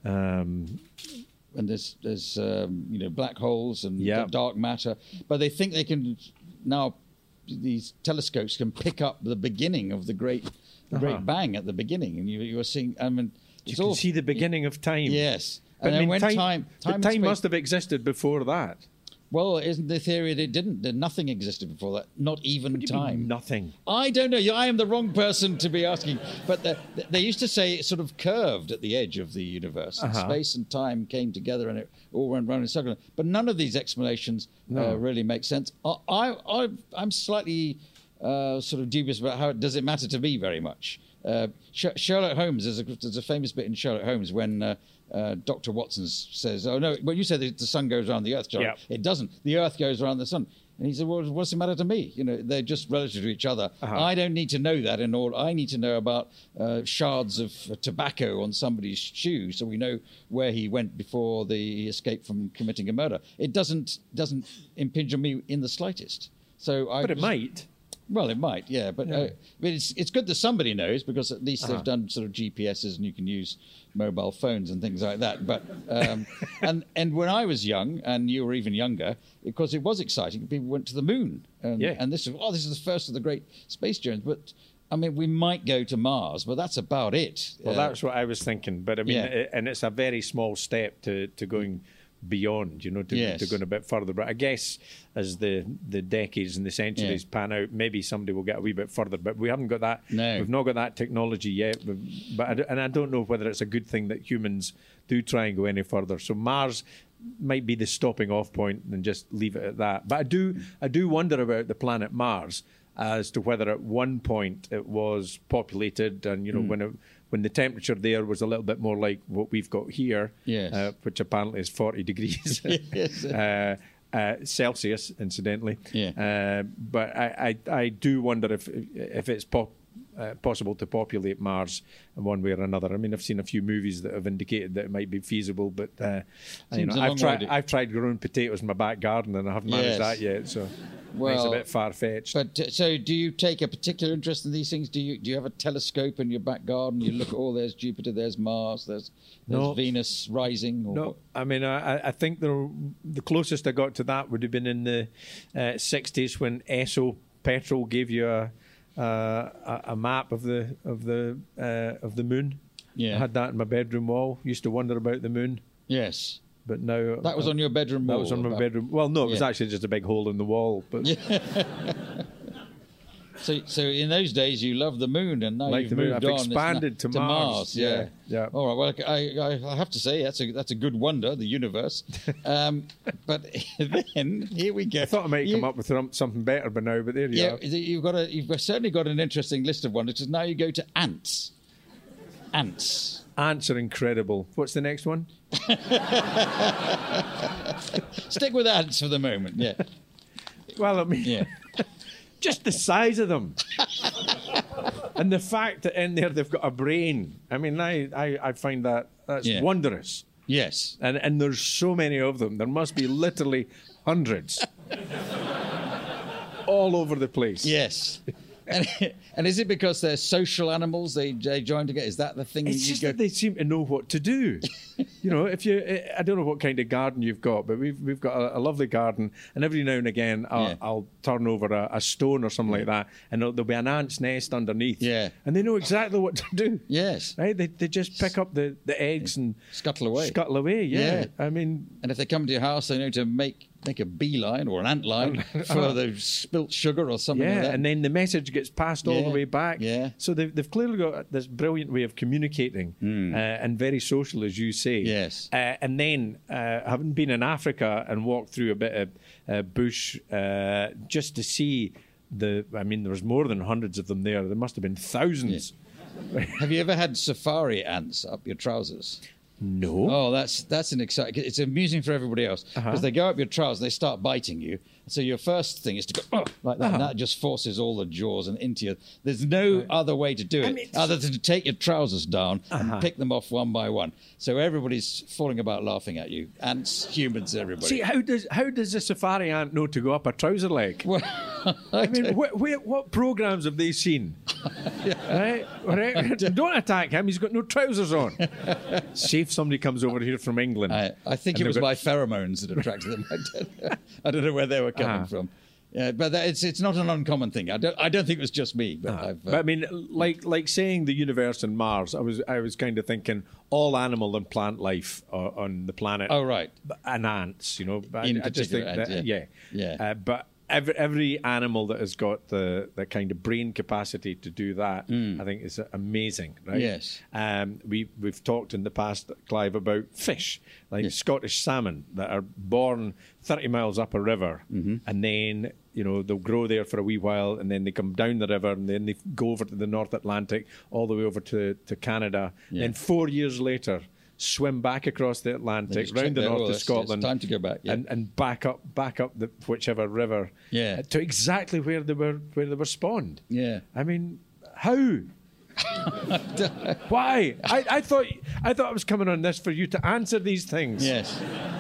S4: Um,
S5: And there's there's um, you know black holes and
S4: Yeah.
S5: dark matter, but they think they can now. These telescopes can pick up the beginning of the great, the
S4: Uh-huh.
S5: Great Bang at the beginning, and you you are seeing. I mean,
S4: you
S5: it's
S4: can
S5: all
S4: see the beginning of time.
S5: Yes,
S4: But
S5: and
S4: I
S5: then
S4: mean,
S5: when
S4: time,
S5: time,
S4: but
S5: time, and
S4: time
S5: space-
S4: must have existed before that.
S5: Well, isn't the theory that it didn't? That nothing existed before that, not even
S4: What do you mean,
S5: time.
S4: nothing.
S5: I don't know. I am the wrong person to be asking. But the, they used to say it sort of curved at the edge of the universe. And
S4: Uh-huh.
S5: space and time came together and it all went round in a circle. But none of these explanations
S4: No.
S5: uh, really make sense. I, I, I, I'm slightly uh, sort of dubious about how does it matter to me very much. Uh, Sh- Sherlock Holmes, there's a, there's a famous bit in Sherlock Holmes when uh, uh, Doctor Watson says, oh, no, well, you said that the sun goes around the earth, Sherlock.
S4: Yeah.
S5: It doesn't. The earth goes around the sun. And he said, well, what's the matter to me? You know, they're just relative to each other.
S4: Uh-huh.
S5: I don't need to know that in all. I need to know about uh, shards of uh, tobacco on somebody's shoe so we know where he went before the, he escaped from committing a murder. It doesn't doesn't impinge on me in the slightest. So I
S4: But it
S5: was-
S4: might.
S5: Well, it might, yeah, but, Uh, but it's it's good that somebody knows because at least
S4: Uh-huh.
S5: they've done sort of G P S's and you can use mobile phones and things like that. But um, and and when I was young and you were even younger, because it was exciting, people went to the moon, and,
S4: Yeah.
S5: and this is oh, this is the first of the great space journeys. But I mean, we might go to Mars, but that's about it.
S4: Well,
S5: Uh,
S4: that's what I was thinking. But I mean,
S5: Yeah.
S4: it, and it's a very small step to, to going beyond, you know, to,
S5: Yes.
S4: to going a bit further. But I guess as the, the decades and the centuries
S5: Yeah.
S4: pan out, maybe somebody will get a wee bit further. But we haven't got that.
S5: No.
S4: We've not got that technology yet. But, but I, d- and I don't know whether it's a good thing that humans do try and go any further. So Mars might be the stopping off point and just leave it at that. But I do I do wonder about the planet Mars as to whether at one point it was populated and, you know,
S5: Hmm.
S4: when it, when the temperature there was a little bit more like what we've got here,
S5: Yes.
S4: uh, which apparently is forty degrees
S5: Yes.
S4: uh, uh, Celsius, incidentally.
S5: Yeah.
S4: Uh, but I, I, I do wonder if if it's pop, uh, possible to populate Mars in one way or another. I mean, I've seen a few movies that have indicated that it might be feasible, but uh, you
S5: Seems
S4: know,
S5: a long
S4: I've tried
S5: way to-
S4: I've tried growing potatoes in my back garden and I haven't managed
S5: Yes.
S4: that yet. So
S5: Well,
S4: it's a bit far fetched.
S5: But uh, so, do you take a particular interest in these things? Do you do you have a telescope in your back garden? You look at, oh, there's Jupiter, there's Mars, there's there's
S4: No.
S5: Venus rising. Or,
S4: No, I mean, I, I think the the closest I got to that would have been in the uh, sixties when Esso Petrol gave you a uh, a, a map of the of the uh, of the moon.
S5: Yeah.
S4: I had that in my bedroom wall. Used to wonder about the moon,
S5: Yes,
S4: but now
S5: that was on your bedroom
S4: That
S5: wall.
S4: was on my
S5: about-
S4: bedroom. Well, no, it was
S5: Yeah.
S4: actually just a big hole in the wall. But
S5: So, so in those days you loved the moon, and now
S4: Like
S5: you've
S4: the moon.
S5: moved
S4: I've
S5: on. It's
S4: expanded
S5: na-
S4: to Mars.
S5: Yeah.
S4: Yeah, yeah.
S5: All right. Well, I, I, I have to say that's a that's a good wonder, the universe. Um, but then here we go.
S4: I thought I might
S5: You-
S4: come up with some- something better by now. But there you
S5: Yeah,
S4: are.
S5: you've got a you've certainly got an interesting list of wonders. Because now you go to ants. Ants.
S4: Ants are incredible. What's the next one?
S5: Stick with ants for the moment. Yeah.
S4: Well, I mean,
S5: Yeah.
S4: just the size of them. And the fact that in there they've got a brain. I mean, I, I, I find that that's
S5: Yeah.
S4: wondrous.
S5: Yes.
S4: And and there's so many of them. There must be literally hundreds. All over the place.
S5: Yes. And, and is it because they're social animals? They, they join together. Is that the thing?
S4: It's
S5: you
S4: just
S5: go,
S4: that they seem to know what to do. You know, if you, I don't know what kind of garden you've got, but we've we've got a, a lovely garden, and every now and again I'll,
S5: Yeah.
S4: I'll turn over a, a stone or something like that, and there'll, there'll be an ant's nest underneath.
S5: Yeah.
S4: And they know exactly what to do.
S5: Yes.
S4: Right? They they just pick up the, the eggs and
S5: Scuttle away.
S4: Scuttle away. Yeah.
S5: Yeah.
S4: I mean,
S5: And if they come to your house, they know to make make a beeline or an ant line for the spilt sugar or something
S4: yeah,
S5: like that.
S4: and then the message gets passed all
S5: Yeah,
S4: the way back.
S5: yeah.
S4: So they've, they've clearly got this brilliant way of communicating uh, and very social, as you say.
S5: Yes.
S4: Uh, and then, uh, having been in Africa and walked through a bit of uh, bush uh, just to see the, I mean, there was more than hundreds of them there. There must have been thousands.
S5: Have you ever had safari ants up your trousers?
S4: No.
S5: Oh, that's that's an exciting. It's amusing for everybody else because
S4: Uh-huh.
S5: they go up your trousers, they start biting you. So your first thing is to go oh, like that.
S4: Uh-huh.
S5: And that just forces all the jaws and into you. There's no other way to do it
S4: mean,
S5: other than to take your trousers down
S4: Uh-huh.
S5: and pick them off one by one. So everybody's falling about laughing at you. Ants, humans, everybody.
S4: See, how does how does a safari ant know to go up a trouser leg?
S5: Well,
S4: I mean, wh- wh- what programs have they seen? Right? Right? Don't attack him. He's got no trousers on. See if somebody comes over here from England.
S5: I, I think
S4: And
S5: it was
S4: they've got-
S5: my pheromones that attracted them. I don't know, I don't know where they were coming
S4: Ah.
S5: from. Yeah, but that, it's it's not an uncommon thing. I don't I don't think it was just me. But, I've, uh,
S4: But I mean, like like saying the universe and Mars, I was I was kind of thinking all animal and plant life uh, on the planet.
S5: Oh, right.
S4: b- and ants, you know. But
S5: In
S4: I, I just think
S5: particular
S4: that,
S5: ants,
S4: yeah,
S5: yeah. Yeah.
S4: Uh, but every every animal that has got the the kind of brain capacity to do that, I think is amazing, right?
S5: Mm. Yes.
S4: Um, we we've talked in the past, Clive, about fish like Scottish salmon that are born thirty miles up a river,
S5: Mm-hmm.
S4: and then you know they'll grow there for a wee while, and then they come down the river, and then they go over to the North Atlantic, all the way over to to Canada.
S5: Yeah.
S4: Then four years later, swim back across the Atlantic,
S5: just
S4: round the
S5: check
S4: north
S5: there. Oh,
S4: of
S5: that's-
S4: Scotland,
S5: it's time to go back, yeah.
S4: and and back up back up the whichever river,
S5: Yeah.
S4: uh, to exactly where they were where they were spawned.
S5: Yeah.
S4: I mean, how? Why? I, I thought I thought I was coming on this for you to answer these things.
S5: Yes.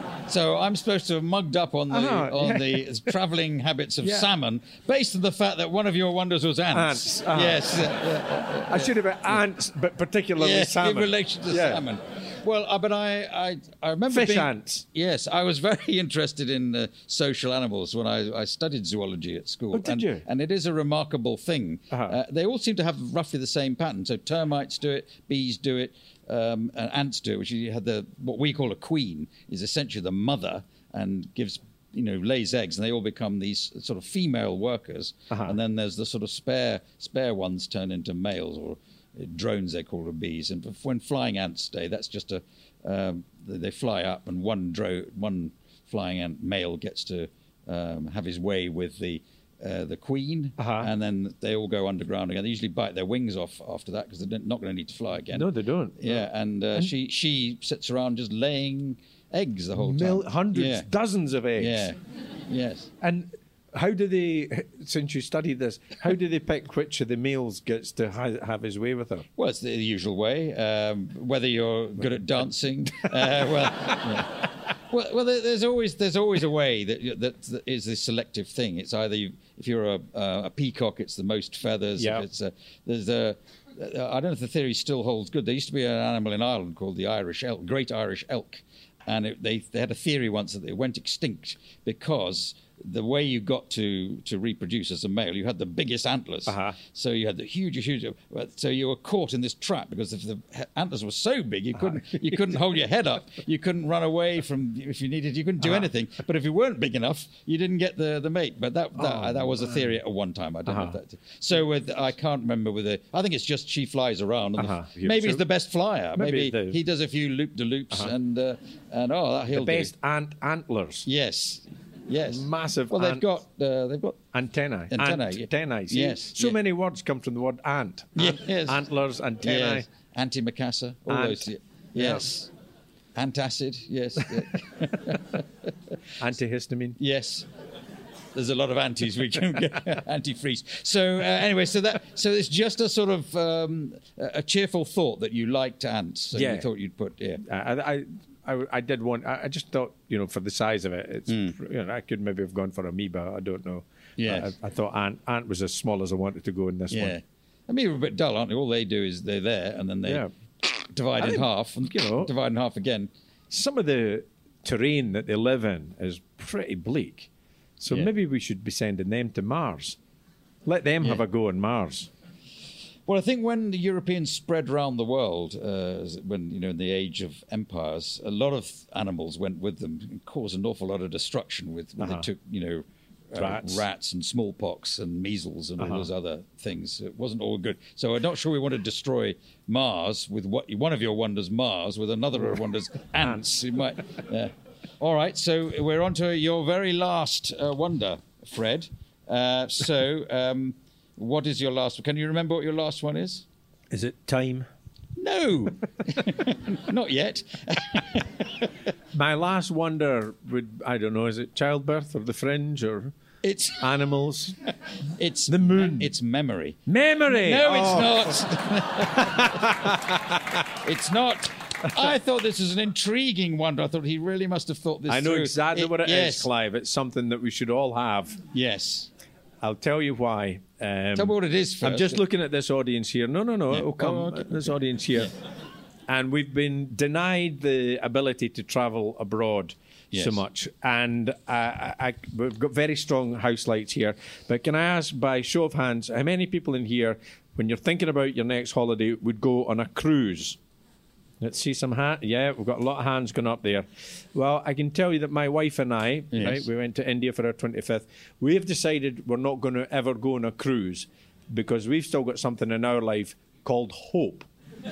S5: So I'm supposed to have mugged up on the
S4: Uh-huh,
S5: on
S4: yeah.
S5: the travelling habits of
S4: Yeah.
S5: salmon based on the fact that one of your wonders was ants.
S4: Ants, uh-huh.
S5: Yes. uh,
S4: I should have been ants, but particularly
S5: yes,
S4: salmon.
S5: in relation to
S4: Yeah.
S5: salmon. Well, uh, but I, I, I remember
S4: Fish
S5: being,
S4: ants.
S5: Yes, I was very interested in uh, social animals when I, I studied zoology at school.
S4: Oh, did
S5: and,
S4: you?
S5: And it is a remarkable thing.
S4: Uh-huh.
S5: Uh, they all seem to have roughly the same pattern. So termites do it, bees do it, um, and ants do it. Which you had the what we call a queen is essentially the mother and gives. You know, lays eggs, and they all become these sort of female workers.
S4: Uh-huh.
S5: And then there's the sort of spare spare ones turn into males, or drones they call them, bees. And when flying ants day, that's just a um, they they fly up, and one dro- one flying ant male gets to um, have his way with the uh, the queen,
S4: Uh-huh.
S5: and then they all go underground again. They usually bite their wings off after that because they're not going to need to fly again.
S4: No, they don't.
S5: Yeah, and, uh, she she sits around just laying eggs the whole
S4: Mil-
S5: time.
S4: hundreds,
S5: Yeah.
S4: dozens of eggs.
S5: Yeah. Yes.
S4: And how do they, since you studied this, how do they pick which of the males gets to ha- have his way with her?
S5: Well, it's the usual way. Um, whether you're good at dancing, uh, well, yeah. well, well, there- there's always there's always a way that that, that is this selective thing. It's either you, if you're a, uh, a peacock, it's the most feathers.
S4: Yeah.
S5: If it's a, there's a I don't know if the theory still holds good. There used to be an animal in Ireland called the Irish elk, great Irish elk, and it, they they had a theory once that it went extinct because the way you got to, to reproduce as a male, you had the biggest antlers.
S4: Uh-huh.
S5: So you had the huge, huge. So you were caught in this trap because if the he- antlers were so big, you couldn't you couldn't hold your head up. You couldn't run away from if you needed. You couldn't do anything. But if you weren't big enough, you didn't get the, the mate. But that that, that was a theory at one time. I don't know if that. So with I can't remember with the. I think it's just she flies around. And the-
S4: Uh-huh.
S5: maybe
S4: So-
S5: he's the best flyer.
S4: Maybe
S5: Maybe,
S4: the-
S5: he does a few loop de loops and uh, and oh that he'll
S4: The best
S5: do.
S4: ant antlers.
S5: Yes. Yes.
S4: Massive
S5: Well, they've
S4: ant-
S5: got uh, they've got
S4: Antennae.
S5: Antennae,
S4: Ant-
S5: yeah.
S4: Antennae. See?
S5: Yes,
S4: So
S5: yeah.
S4: many words come from the word ant. Ant-
S5: Yes.
S4: Antlers, antennae.
S5: yes. Antimacassar, all
S4: Ant.
S5: those. Yes. Antacid. Yes. yeah.
S4: Antihistamine.
S5: Yes. there's a lot of antis we can get antifreeze. So uh, anyway, so that so it's just a sort of um, a cheerful thought that you liked ants. So
S4: Yeah.
S5: you thought you'd put yeah.
S4: I, I, I, I did want. I I just thought, you know, for the size of it, it's.
S5: Mm.
S4: You know, I could maybe have gone for amoeba. I don't know.
S5: Yes.
S4: I, I thought ant ant was as small as I wanted to go in this
S5: Yeah.
S4: one.
S5: I mean, they're a bit dull, aren't they? All they do is they're there and then they
S4: Yeah.
S5: divide
S4: I
S5: in
S4: think,
S5: half and
S4: you know-
S5: divide in half again.
S4: Some of the terrain that they live in is pretty bleak, so
S5: Yeah.
S4: maybe we should be sending them to Mars. Let them have
S5: Yeah.
S4: a go on Mars.
S5: Well, I think when the Europeans spread around the world, uh, when you know in the age of empires, a lot of animals went with them and caused an awful lot of destruction. With when
S4: Uh-huh.
S5: they took you know uh,
S4: Rats.
S5: rats and smallpox and measles and
S4: Uh-huh.
S5: all those other things. It wasn't all good. So I'm not sure we want to destroy Mars with what one of your wonders, Mars, with another of wonders, ants. It might. Yeah. All right, so we're on to your very last uh, wonder, Fred. Uh, so. Um, What is your last one? Can you remember what your last one is?
S4: Is it time?
S5: No, not yet.
S4: My last wonder would, I don't know, is it childbirth or the fringe or
S5: It's
S4: animals?
S5: it's
S4: The moon.
S5: It's memory.
S4: Memory!
S5: No,
S4: Oh.
S5: it's not. It's not. I thought this was an intriguing wonder. I thought he really must have thought this.
S4: I know
S5: through.
S4: exactly what it is,
S5: yes.
S4: Clive. It's something that we should all have.
S5: Yes.
S4: I'll tell you why. Um,
S5: Tell me what it is first.
S4: I'm just looking at this audience here. No, no, no.
S5: Yeah.
S4: It'll come.
S5: Oh, okay.
S4: This audience here. And we've been denied the ability to travel abroad
S5: Yes.
S4: so much. And uh, I, I, we've got very strong house lights here. But can I ask, by show of hands, how many people in here, when you're thinking about your next holiday, would go on a cruise? Let's see some hands. Yeah, we've got a lot of hands going up there. Well, I can tell you that my wife and I,
S5: Yes.
S4: right, we went to India for our twenty-fifth. We have decided we're not going to ever go on a cruise because we've still got something in our life called hope.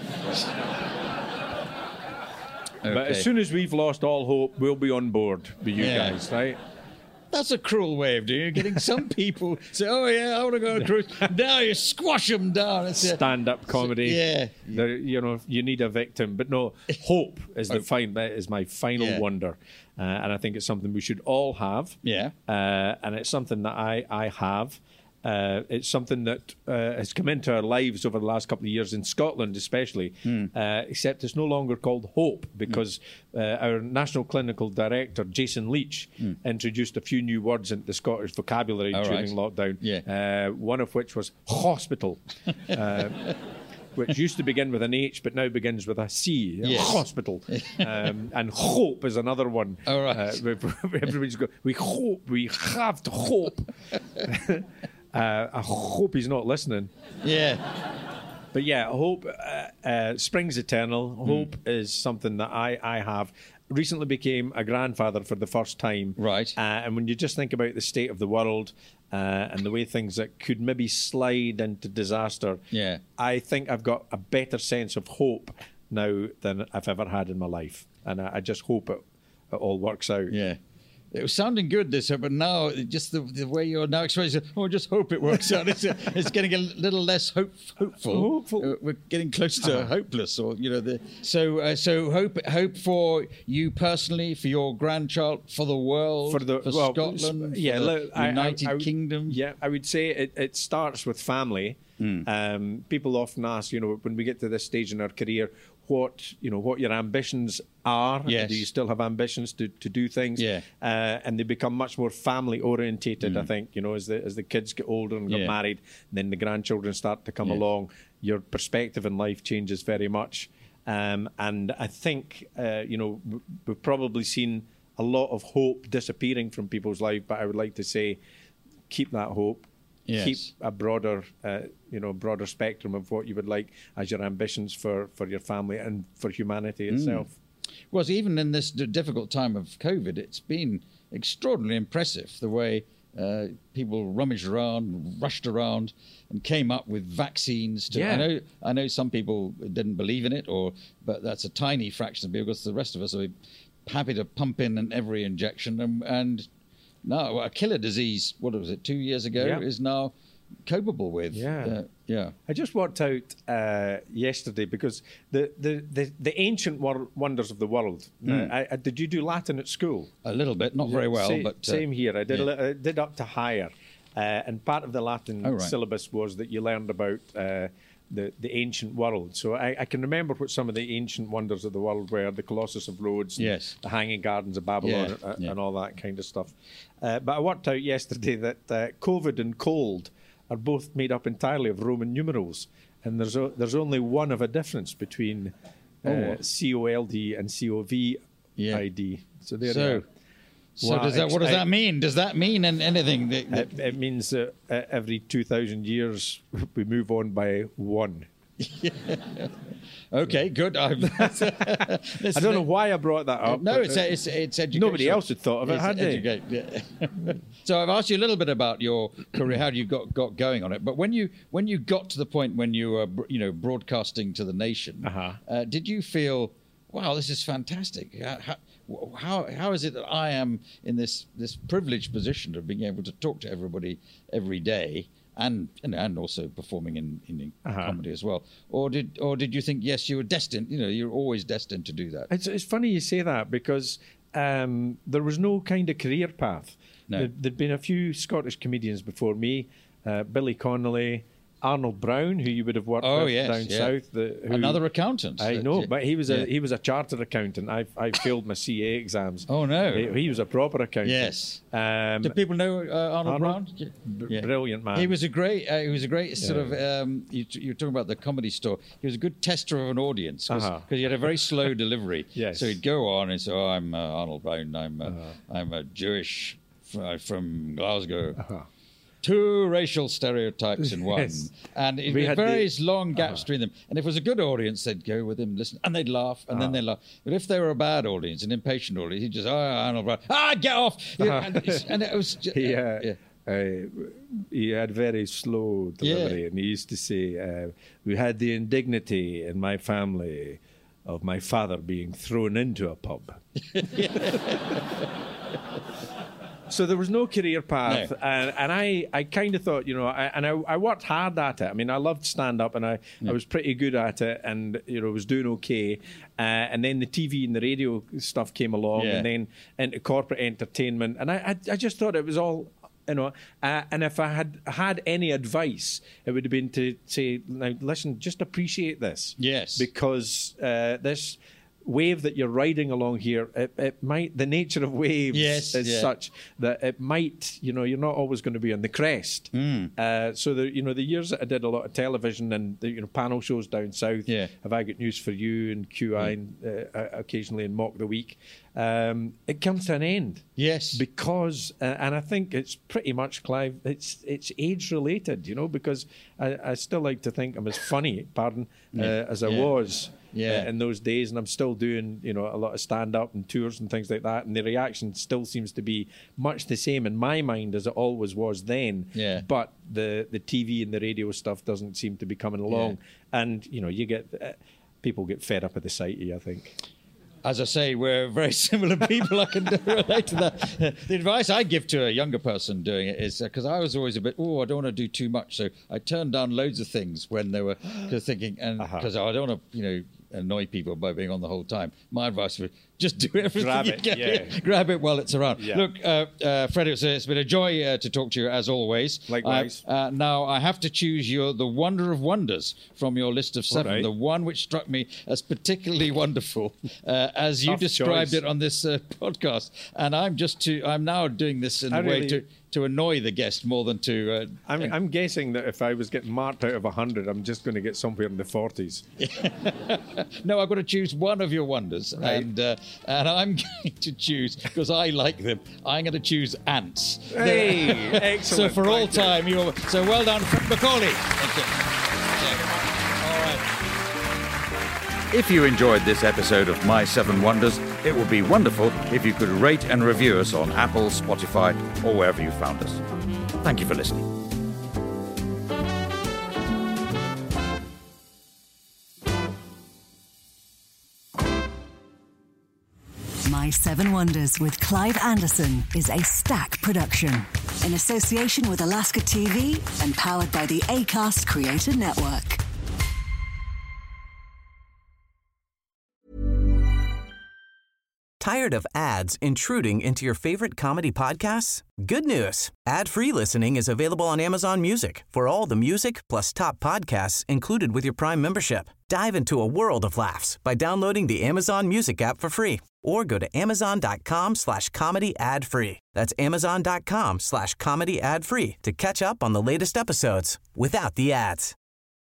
S4: But
S5: Okay.
S4: as soon as we've lost all hope, we'll be on board with you
S5: Yeah.
S4: guys, right?
S5: That's a cruel way of doing it. Getting some people say, "Oh yeah, I want to go on a cruise." Now you squash them down. It's a-
S4: Stand-up comedy.
S5: Yeah.
S4: There, you know, you need a victim, but no, hope is the fine. That is my final
S5: Yeah.
S4: wonder, uh, and I think it's something we should all have.
S5: Yeah.
S4: uh, and it's something that I I have. Uh, it's something that uh, has come into our lives over the last couple of years in Scotland, especially.
S5: Hmm.
S4: Uh, except it's no longer called hope because uh, our national clinical director Jason Leach introduced a few new words into the Scottish vocabulary
S5: Hmm. All
S4: during
S5: right.
S4: lockdown.
S5: Yeah.
S4: Uh, one of which was hospital. uh, which used to begin with an H, but now begins with a C.
S5: Yes.
S4: Hospital. Um, and hope is another one.
S5: All right.
S4: Uh, everybody's go, we hope, we have to hope. uh, I hope he's not listening.
S5: Yeah.
S4: But yeah, hope, uh, uh, springs eternal. Hope is something that I, I have. Recently became a grandfather for the first time.
S5: Right.
S4: Uh, and when you just think about the state of the world uh, and the way things that could maybe slide into disaster,
S5: Yeah.
S4: I think I've got a better sense of hope now than I've ever had in my life. And I, I just hope it, it all works out.
S5: Yeah. It was sounding good, this, but now it just the, the way you're now expressing it, oh, I just hope it works out. It's, it's getting a little less hope, hopeful.
S4: Hopeful.
S5: Uh, we're getting close to hopeless, or you know. The, so, uh, so hope, hope for you personally, for your grandchild, for the world,
S4: For the
S5: for
S4: well,
S5: Scotland,
S4: yeah,
S5: for the
S4: look, I- I-
S5: United
S4: I-
S5: Kingdom.
S4: Yeah, I would say it, it starts with family.
S5: Hmm.
S4: Um, people often ask, you know, when we get to this stage in our career, what you know, what your ambitions are.
S5: Yes.
S4: Do you still have ambitions to, to do things?
S5: Yeah.
S4: Uh, and they become much more family orientated. I think you know, as the as the kids get older and get
S5: Hmm. Yeah.
S4: married, and then the grandchildren start to come
S5: Yeah.
S4: along. Your perspective in life changes very much. Um, and I think uh, you know w- we've probably seen a lot of hope disappearing from people's life. But I would like to say, keep that hope.
S5: Yes.
S4: Keep a broader, uh, you know, broader spectrum of what you would like as your ambitions for, for your family and for humanity itself.
S5: Well, even in this d- difficult time of COVID, it's been extraordinarily impressive the way uh, people rummaged around, rushed around, and came up with vaccines. To,
S4: Yeah.
S5: I know, I know some people didn't believe in it, or but that's a tiny fraction of people because the rest of us are happy to pump in every injection. And, and now a killer disease, what was it, two years ago,
S4: Yeah.
S5: is now capable with.
S4: Yeah.
S5: Uh, yeah.
S4: I just worked out uh, yesterday because the, the, the, the ancient wor- wonders of the world.
S5: Mm.
S4: Uh, I, I, did you do Latin at school?
S5: A little bit, not very well,
S4: Sa-
S5: but uh,
S4: same here. I did
S5: yeah.
S4: a li- I did up to higher, uh, and part of the Latin
S5: Oh, right.
S4: syllabus was that you learned about uh, the the ancient world. So I, I can remember what some of the ancient wonders of the world were: the Colossus of Rhodes, and
S5: Yes.
S4: the Hanging Gardens of Babylon,
S5: Yeah,
S4: uh,
S5: yeah.
S4: and all that kind of stuff. Uh, but I worked out yesterday that uh, COVID and cold are both made up entirely of Roman numerals, and there's o- there's only one of a difference between uh,
S5: Oh.
S4: C O L D and C O V
S5: Yeah.
S4: I D. So there.
S5: So,
S4: you are.
S5: so
S4: Wow,
S5: does that, what does
S4: ex-
S5: that mean? Does that mean an- anything? That, that-
S4: It, it means that uh, every two thousand years we move on by one.
S5: okay, good. I've,
S4: I don't know why I brought that up.
S5: No,
S4: but,
S5: it's
S4: uh,
S5: it's it's educational.
S4: Nobody else had thought of it,
S5: It's
S4: had they?
S5: educate- yeah. So I've asked you a little bit about your career, how you got got going on it. But when you when you got to the point when you were br- you know broadcasting to the nation,
S4: Uh-huh.
S5: uh, did you feel, wow, this is fantastic? How, how how is it that I am in this this privileged position of being able to talk to everybody every day? And, and and also performing in, in
S4: Uh-huh.
S5: comedy as well, or did or did you think yes you were destined? You know, you're always destined to do that.
S4: It's, it's funny you say that because um, there was no kind of career path.
S5: No.
S4: There, there'd been a few Scottish comedians before me, uh, Billy Connolly, Arnold Brown, who you would have worked
S5: Oh,
S4: with
S5: yes,
S4: down
S5: yeah.
S4: south. The, who,
S5: Another accountant.
S4: I
S5: Uh,
S4: know,
S5: yeah.
S4: but he was a
S5: Yeah.
S4: he was a chartered accountant. I I failed my C A exams.
S5: Oh, no.
S4: He, he was a proper accountant.
S5: Yes.
S4: Um,
S5: Do people know uh, Arnold,
S4: Arnold?
S5: Brown?
S4: B- brilliant man.
S5: He was a great. Uh, he was a great sort
S4: Yeah.
S5: of. Um, you, you were talking about the Comedy Store. He was a good tester of an audience because
S4: Uh-huh.
S5: he had a very slow delivery.
S4: Yes.
S5: So he'd go on and say, "Oh, I'm uh, Arnold Brown. I'm uh,
S4: Uh-huh.
S5: I'm a Jewish f- from Glasgow."
S4: Uh-huh.
S5: Two racial stereotypes in one,
S4: Yes.
S5: and it
S4: We
S5: was
S4: had the-
S5: various long gaps between them. And if it was a good audience, they'd go with him, listen, and they'd laugh, and then they'd laugh. But if they were a bad audience, an impatient audience, he'd just, "Oh, Arnold Brown, ah, get off!" and, it's- and it was, just,
S4: He, uh,
S5: yeah.
S4: uh, he had very slow delivery,
S5: Yeah.
S4: and he used to say, uh, "We had the indignity in my family of my father being thrown into a pub." So there was no career path,
S5: No.
S4: and, and I, I kind of thought, you know, I, and I, I worked hard at it. I mean, I loved stand-up, and I, I was pretty good at it, and, you know, was doing okay. Uh, and then the T V and the radio stuff came along,
S5: Yeah.
S4: and then into corporate entertainment. And I, I, I just thought it was all, you know, uh, and if I had had any advice, it would have been to say, now, listen, just appreciate this.
S5: Yes.
S4: Because uh, this wave that you're riding along here, it, it might, the nature of waves
S5: Yes,
S4: is
S5: yeah.
S4: such that it might, you know, you're not always going to be on the crest.
S5: Hmm.
S4: Uh, so the, you know, the years that I did a lot of television and the, you know, panel shows down south,
S5: Yeah.
S4: Have I Got News for You and Q I, and, uh, occasionally in Mock the Week, um, it comes to an end.
S5: Yes.
S4: Because, uh, and I think it's pretty much, Clive, it's it's age related, you know, because I, I still like to think I'm as funny, pardon, uh, as I
S5: Yeah.
S4: was.
S5: Yeah.
S4: Uh, in those days, and I'm still doing, you know, a lot of stand-up and tours and things like that, and the reaction still seems to be much the same in my mind as it always was then.
S5: Yeah.
S4: But the the T V and the radio stuff doesn't seem to be coming along, and you know, you get uh, people get fed up at the sight of you, I think.
S5: As I say, we're very similar people. I can relate to that. The advice I give to a younger person doing it is because I was always a bit, oh, I don't want to do too much. So I turned down loads of things when they were cause thinking, and because I don't want to, you know, annoy people by being on the whole time. My advice was just do everything
S4: Grab
S5: you
S4: it,
S5: can.
S4: yeah.
S5: Grab it while it's around.
S4: Yeah.
S5: Look, uh, uh, Freddie, it's, it's been a joy uh, to talk to you as always.
S4: Likewise.
S5: Uh, uh, now I have to choose your the wonder of wonders from your list of seven.
S4: right.
S5: The one which struck me as particularly wonderful, uh, as you
S4: Tough
S5: described
S4: choice.
S5: it on this uh, podcast. And I'm just to I'm now doing this in
S4: I
S5: a way
S4: really-
S5: to to annoy the guest more than to. Uh,
S4: I'm, I'm guessing that if I was getting marked out of one hundred, I'm just going to get somewhere in the forties.
S5: No, I've got to choose one of your wonders,
S4: Right.
S5: and uh, and I'm going to choose because I like them. I'm going to choose ants.
S4: Hey,
S5: So
S4: excellent.
S5: for all
S4: Thank you.
S5: time, you're so well done, Fred Macaulay. Thank you. Yeah. All right.
S3: If you enjoyed this episode of My Seven Wonders, it would be wonderful if you could rate and review us on Apple, Spotify, or wherever you found us. Thank you for listening.
S7: My Seven Wonders with Clive Anderson is a Stack production. in association with Alaska T V and powered by the Acast Creator Network.
S6: Tired of ads intruding into your favorite comedy podcasts? Good news. Ad-free listening is available on Amazon Music for all the music plus top podcasts included with your Prime membership. Dive into a world of laughs by downloading the Amazon Music app for free or go to amazon.com slash comedy ad free. That's amazon.com slash comedy ad free to catch up on the latest episodes without the ads.